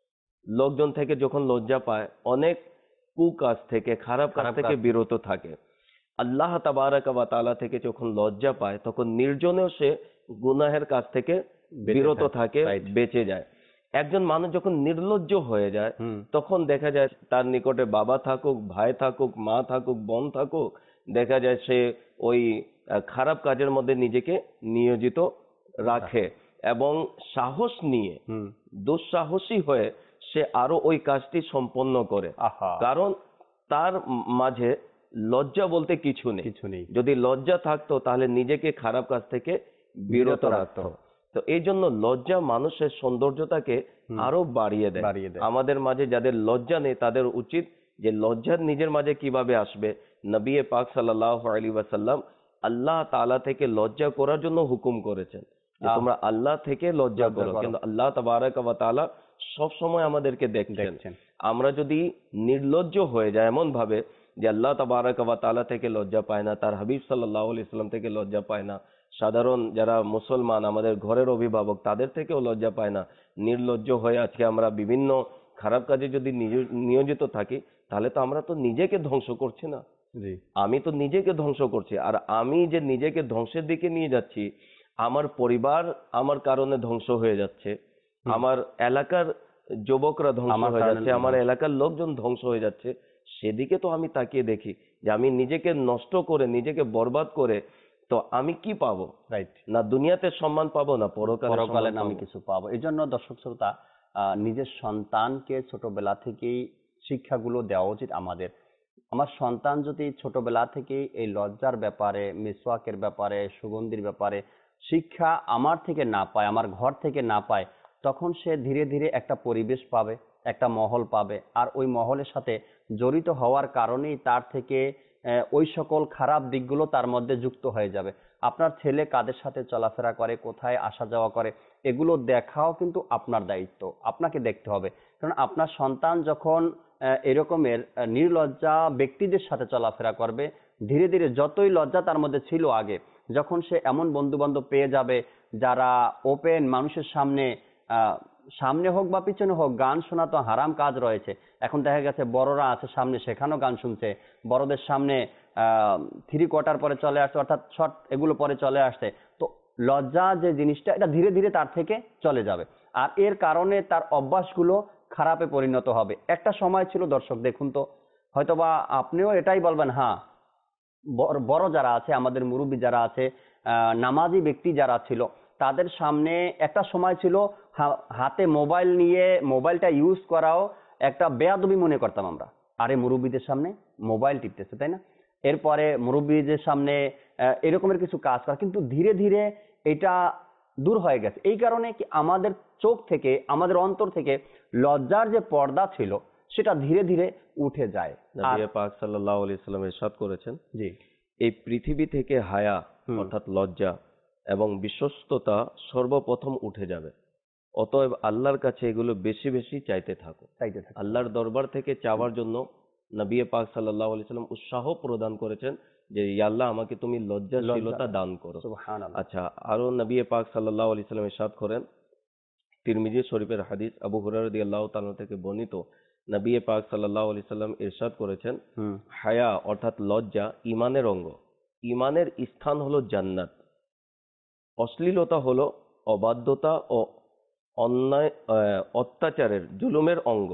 লোকজন থেকে যখন লজ্জা পায় অনেক কুকাজ থেকে, খারাপ কাজ থেকে বিরত থাকে। আল্লাহ তাবারাক ওয়া তাআলা থেকে যখন লজ্জা পায় তখন নির্জনেও সে গুনাহের কাজ থেকে বিরত থাকে, বেঁচে যায়। একজন মানুষ যখন নির্লজ্জ হয়ে যায় তখন দেখা যায় তার নিকটে বাবা থাকুক, ভাই থাকুক, মা থাকুক, বোন থাকুক, দেখা যায় সে ওই খারাপ কাজের মধ্যে নিজেকে নিয়োজিত রাখে, এবং সাহস নিয়ে দুঃসাহসী হয়ে সে আরো ওই কাজটি সম্পন্ন করে। কারণ তার মাঝে লজ্জা বলতে কিছু নেই। যদি লজ্জা থাকতো তাহলে নিজেকে খারাপ কাজ থেকে বিরত রাখতো। তো এই জন্য লজ্জা মানুষের সৌন্দর্যতাকে আরো বাড়িয়ে দেয়। আমাদের মাঝে যাদের লজ্জা নেই তাদের উচিত যে লজ্জা নিজের মাঝে কিভাবে আসবে। নবী পাক সাল্লাল্লাহু আলাইহি ওয়াসাল্লাম আল্লাহ তাআলা থেকে লজ্জা করার জন্য হুকুম করেছেন যে তোমরা আল্লাহ থেকে লজ্জা করো, কিন্তু আল্লাহ তাবারাক ওয়া তাআলা সব সময় আমাদেরকে দেখছেন। আমরা যদি নির্লজ্জ হয়ে যায় এমন ভাবে যে আল্লাহ তাবারাক ওয়া তাআলা থেকে লজ্জা পায় না, তার হাবিব সাল্লাল্লাহু আলাইহি সাল্লাম থেকে লজ্জা পায় না, সাধারণ যারা মুসলমান আমাদের ঘরের অভিভাবক তাদের থেকেও লজ্জা পায় না, নির্লজ্জ হয়ে আজকে আমরা বিভিন্ন খারাপ কাজে যদি নিয়োজিত থাকি তাহলে তো আমরা তো নিজেকে ধ্বংস করছি না। আমি তো নিজেকে ধ্বংস করছি, আর আমি যে নিজেকে ধ্বংসের দিকে নিয়ে যাচ্ছি, আমার পরিবার আমার কারণে ধ্বংস হয়ে যাচ্ছে, আমার এলাকার যুবকরা ধ্বংস হয়ে যাচ্ছে, আমার এলাকার লোকজন ধ্বংস হয়ে যাচ্ছে, সেদিকে তো আমি তাকিয়ে দেখি যে আমি নিজেকে নষ্ট করে, নিজেকে বরবাদ করে তো আমি কি পাবো? রাইট, না দুনিয়াতে সম্মান পাবো, না পরকালে আমি কিছু পাবো। এই জন্য দর্শক শ্রোতা, নিজের সন্তানকে ছোটবেলা থেকেই শিক্ষাগুলো দেওয়া উচিত আমাদের। আমার সন্তান যদি ছোটবেলা থেকেই এই লজ্জার ব্যাপারে, মিসওয়াকের ব্যাপারে, সুগন্ধির ব্যাপারে শিক্ষা আমার থেকে না পায়, আমার ঘর থেকে না পায়, তখন সে ধীরে ধীরে একটা পরিবেশ পাবে, একটা মহল পাবে, আর ওই মহলের সাথে জড়িত হওয়ার কারণেই তার থেকে ওই সকল খারাপ দিকগুলো তার মধ্যে যুক্ত হয়ে যাবে। আপনার ছেলে কাদের সাথে চলাফেরা করে, কোথায় আসা যাওয়া করে, এগুলো দেখাও কিন্তু আপনার দায়িত্ব, আপনাকে দেখতে হবে। কারণ আপনার সন্তান যখন এরকমের নির্লজ্জা ব্যক্তিদের সাথে চলাফেরা করবে, ধীরে ধীরে যতই লজ্জা তার মধ্যে ছিল আগে, যখন সে এমন বন্ধু বান্ধব পেয়ে যাবে যারা ওপেন, মানুষের সামনে হোক বা পিছনে হোক গান শোনা তো হারাম কাজ রয়েছে, এখন দেখা গেছে বড়রা আছে সামনে, সেখানেও গান শুনছে, বড়দের সামনে 3/4 পরে চলে আসছে, অর্থাৎ শর্ট এগুলো পরে চলে আসছে। তো লজ্জা যে জিনিসটা, এটা ধীরে ধীরে তার থেকে চলে যাবে, আর এর কারণে তার অভ্যাসগুলো খারাপে পরিণত হবে। একটা সময় ছিল, দর্শক দেখুন তো, হয়তোবা আপনিও এটাই বলবেন, হ্যাঁ বড় যারা আছে, আমাদের মুরব্বী যারা আছে, নামাজি ব্যক্তি যারা ছিল, তাদের সামনে একটা সময় ছিল হাতে মোবাইল নিয়ে মোবাইলটা ইউজ করাও একটা বেয়াদবি মনে করতাম আমরা। আরে মুরব্বীদের সামনে মোবাইল টিপতেছে, তাই না? এরপরে মুরব্বীদের সামনে এরকমের কিছু কাজ করা, কিন্তু ধীরে ধীরে এটা দূর হয়ে গেছে। এই কারণে কি আমাদের চোখ থেকে, আমাদের অন্তর থেকে লজ্জার যে পর্দা ছিল সেটা ধীরে ধীরে উঠে যায়। নবী পাক সাল্লাল্লাহু আলাইহি সাল্লাম ইরশাদ করেছেন, জি, এই পৃথিবী থেকে হায়া অর্থাৎ লজ্জা এবং বিশ্বস্ততা সর্বপ্রথম উঠে যাবে। অতএব আল্লাহর কাছে এগুলো বেশি বেশি চাইতে থাকো। আল্লাহর দরবার থেকে চাওয়ার জন্য নবী পাক সাল্লাল্লাহু আলাইহি সাল্লাম উৎসাহ প্রদান করেছেন যে ইয়া আল্লাহ আমাকে তুমি লজ্জাশীলতা দান করো। সুবহানাল্লাহ। আচ্ছা, আরো নবী পাক সাল্লাল্লাহু আলাইহি সাল্লাম ইরশাদ করেন, তিরমিজি শরীফের হাদিস, আবু হুরায়রা রাদিয়াল্লাহু তাআলা থেকে বর্ণিত, নবী পাক সাল্লাল্লাহু আলাইহি সাল্লাম ইরশাদ করেছেন, হায়া অর্থাৎ লজ্জা ঈমানের অঙ্গ। ঈমানের স্থান হলো জান্নাত। অশ্লীলতা হলো অবাধ্যতা ও অন্যায় অত্যাচারের জুলুমের অঙ্গ,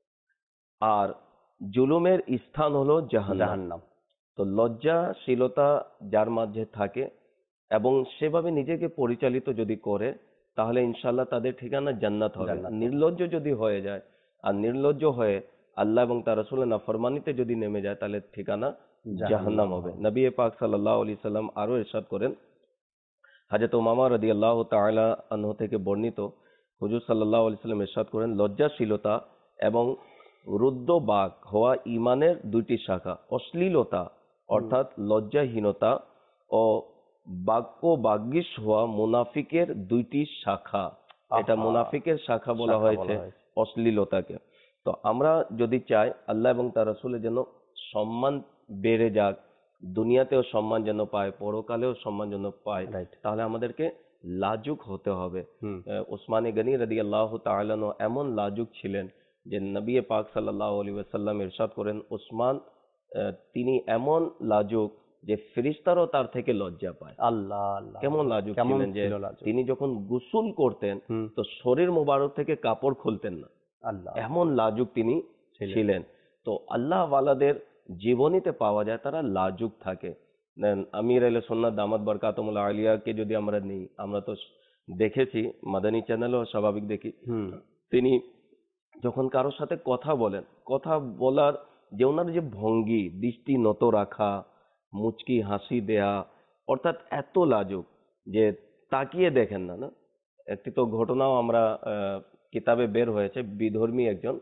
আর জুলুমের স্থান হলো জাহান্নাম। তো লজ্জাশীলতা যার মাঝে থাকে এবং সেভাবে নিজেকে পরিচালিত যদি করে, তাহলে ইনশাআল্লাহ তাদের ঠিকানা জান্নাত হবে। নির্লজ্জ যদি হয়ে যায় আর নির্লজ্জ হয়ে আল্লাহ এবং তার রাসূলের নাফরমানিতে যদি নেমে যায়, তাহলে ঠিকানা জাহান্নাম হবে। নবী পাক সাল্লাল্লাহু আলাইহি সাল্লাম আরো ইরশাদ করেন, হযরত উমামা রাদিয়াল্লাহু তাআলা আনহু থেকে বর্ণিত, হুজুর সাল্লাল্লাহু আলাইহি সাল্লাম ইরশাদ করেন, লজ্জাশীলতা এবং রুদ্ধবাক হওয়া ঈমানের দুইটি শাখা। অশ্লীলতা অর্থাৎ লজ্জাহীনতা ও বাক্যবাগীশ হওয়া মুনাফিকের দুইটি শাখা। এটা মুনাফিকের শাখা বলা হয়েছে অশ্লীলতাকে। তো আমরা যদি চাই আল্লাহ এবং তার রাসূলের যেন সম্মান বেড়ে যাক, দুনিয়াতেও সম্মান যেন পায়, পরকালেও সম্মান যেন পায়, তাহলে আমাদেরকে লাজুক হতে হবে। উসমানে গনি রাদিয়াল্লাহু তাআলা আনহু এমন লাজুক ছিলেন যে নবী পাক সাল্লাল্লাহু আলাইহি ওয়াসাল্লাম ইরশাদ করেন, উসমান তিনি এমন লাজুক যে ফেরেশতারাও তার থেকে লজ্জা পায়। আল্লাহ আল্লাহ, কেমন লাজুক ছিলেন যে তিনি যখন গোসল করতেন তো শরীর মোবারক থেকে কাপড় খুলতেন না। আল্লাহ, এমন লাজুক তিনি ছিলেন। তো আল্লাহ ওয়ালাদের জীবনীতে পাওয়া যায় তারা লাজুক থাকে। আমির আহলে সুন্নাত দামাত বরকাতুহুল আলিয়াকে যদি আমরা নিই, আমরা তো দেখেছি মাদানী চ্যানেলও স্বাভাবিক দেখি, তিনি যখন কারোর সাথে কথা বলেন, কথা বলার যে ওনার যে ভঙ্গি, দৃষ্টি নত রাখা, মুচকি হাসি দেয়া, অর্থাৎ এত লাজুক যে তাকিয়ে দেখেন না। না, একটি তো ঘটনাও আমরা কিতাবে বের হয়েছে, বিধর্মী একজন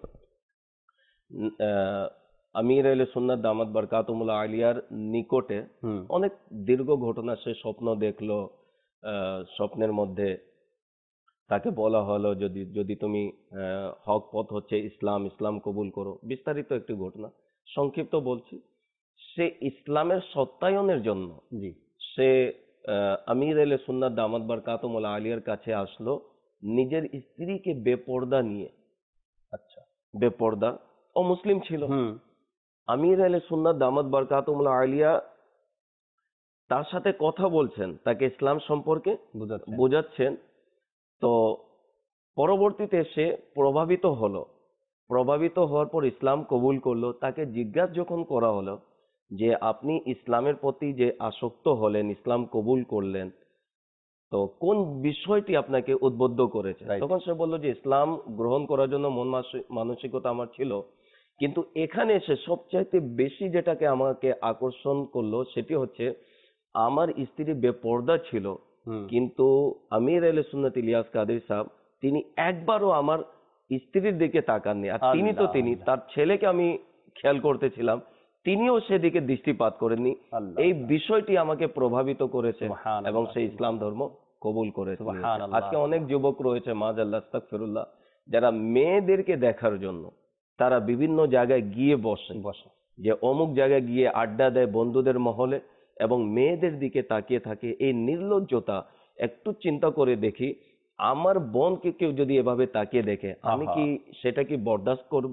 আমির আহলে সুন্নাত দামাত বরকাতুহুল আলিয়ার নিকটে অনেক দীর্ঘ ঘটনা, সে স্বপ্ন দেখলো, স্বপ্নের মধ্যে তাকে বলা হলো যদি তুমি হক পথ হচ্ছে ইসলাম কবুল করো। বিস্তারিত একটি ঘটনা, সংক্ষিপ্ত বলছি। সে ইসলামের সত্যায়নের জন্য সে আমির আহলে সুন্নাত দামাত বরকাতুহুল আলিয়ার কাছে আসলো নিজের স্ত্রীকে বেপর্দা নিয়ে। আচ্ছা, বেপর্দা, অমুসলিম ছিল। আমির আহলে সুন্নাত দামাত বরকাতুহুল আলিয়া তার সাথে কথা বলছেন, তাকে ইসলাম সম্পর্কে বোঝাচ্ছেন। তো পরবর্তীতে সে প্রভাবিত হলো, প্রভাবিত হওয়ার পর ইসলাম কবুল করলো। তাকে জিজ্ঞাসা যখন করা হলো যে আপনি ইসলামের প্রতি যে আসক্ত হলেন, ইসলাম কবুল করলেন, তো কোন বিষয়টি আপনাকে উদ্বুদ্ধ করেছে? তখন সে বলল যে ইসলাম গ্রহণ করার জন্য মন মানসিকতা আমার ছিল, কিন্তু এখানে এসে সবচাইতে বেশি যেটাকে আমাকে আকর্ষণ করলো সেটি হচ্ছে আমার স্ত্রী বেপর্দা ছিল, কিন্তু আমির আহলে সুন্নাত ইলিয়াস কাদের সাহেব তিনি একবারও আমার স্ত্রীর দিকে তাকাননি। আর তিনি তার ছেলেকে আমি খেয়াল করতেছিলাম, তিনিও সেদিকে দৃষ্টিপাত করেননি। এই বিষয়টি আমাকে প্রভাবিত করেছে এবং সেই ইসলাম ধর্ম কবুল করেছে। আজকে অনেক যুবক রয়েছে মাযাল্লাহ আস্তাগফিরুল্লাহ, যারা মেয়েদেরকে দেখার জন্য তারা বিভিন্ন জায়গায় গিয়ে বসে, যে অমুক জায়গায় গিয়ে আড্ডা দেয় বন্ধুদের মহলে এবং মেয়েদের দিকে তাকিয়ে থাকে। এই নির্লজ্জতা একটু চিন্তা করে দেখি, আমার বোনকে কেউ যদি এভাবে তাকিয়ে দেখে আমি কি সেটা কি বরদাস্ত করব?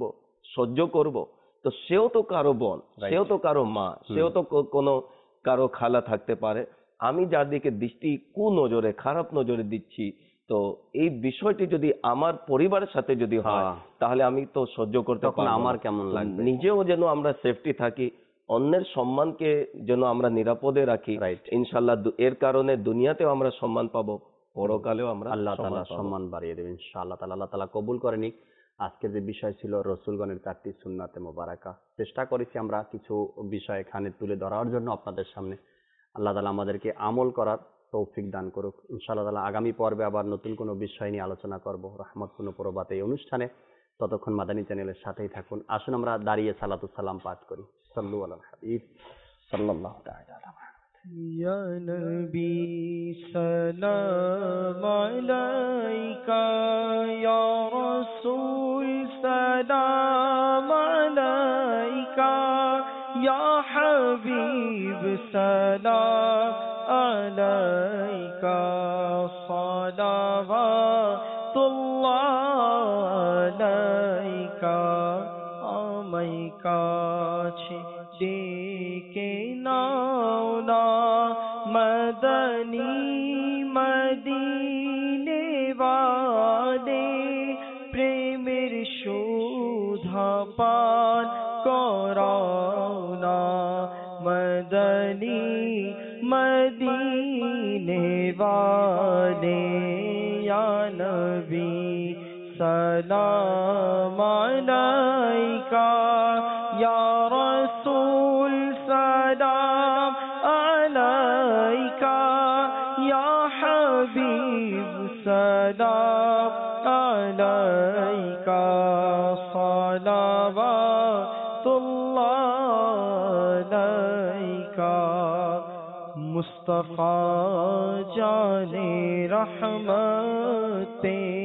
সহ্য করব, তো সেও তো কারো বোন, সেও তো কারো মা, সেও তো কোনো কারো খালা থাকতে পারে। আমি যাদেরকে দৃষ্টি কুনজরে খারাপ নজরে দিচ্ছি, তো এই বিষয়টি যদি আমার পরিবারের সাথে যদি হয় তাহলে আমি তো সহ্য করতে তখন পারবো আমার না। কেমন তো লাগবে? নিজেও যেন আমরা সেফটি থাকি, অন্যের সম্মানকে যেন আমরা নিরাপদে রাখি, রাইট। ইনশাল্লাহ এর কারণে দুনিয়াতেও আমরা সম্মান পাবো, পরকালেও আমরা আল্লাহ তাআলা সম্মান পাবো। সম্মান বাড়িয়ে দেবেন ইনশাআল্লাহ তাআলা। আল্লাহ তাআলা কবুল করে নিক। আজকের যে বিষয় ছিল রসুলগণের 4টি সুন্নাতে মোবারাকা, চেষ্টা করেছি আমরা কিছু বিষয় এখানে তুলে ধরার জন্য আপনাদের সামনে। আল্লাহ তাআলা আমাদেরকে আমল করার তৌফিক দান করুক ইনশাআল্লাহ তাআলা। আগামী পর্বে আবার নতুন কোনো বিষয় নিয়ে আলোচনা করব রহমতপূর্ণ প্রভাত এই অনুষ্ঠানে। ততক্ষণ মাদানী চ্যানেলের সাথেই থাকুন। আসুন আমরা দাঁড়িয়ে সালাতু সালাম পাঠ করি। সাল্লু আলাল হাবিব সাল্লাল্লাহু তাআলা আলাইহি। या नबी सलाम अलैका या रसूल सलाम अलैका या हबीब सलाम अलैका सलावतुल्लाह अलैका आमय काछे डेके नाও না मदनी मदीने वाले प्रेमेर शोधा पान कराও না मदनी मदीने वाले या नबी सलाम अलैका या रसूल सलाम अलैका या हबीब सलाम अलैका सलावतुल्लाह अलैका मुस्तफा जाने रहमतें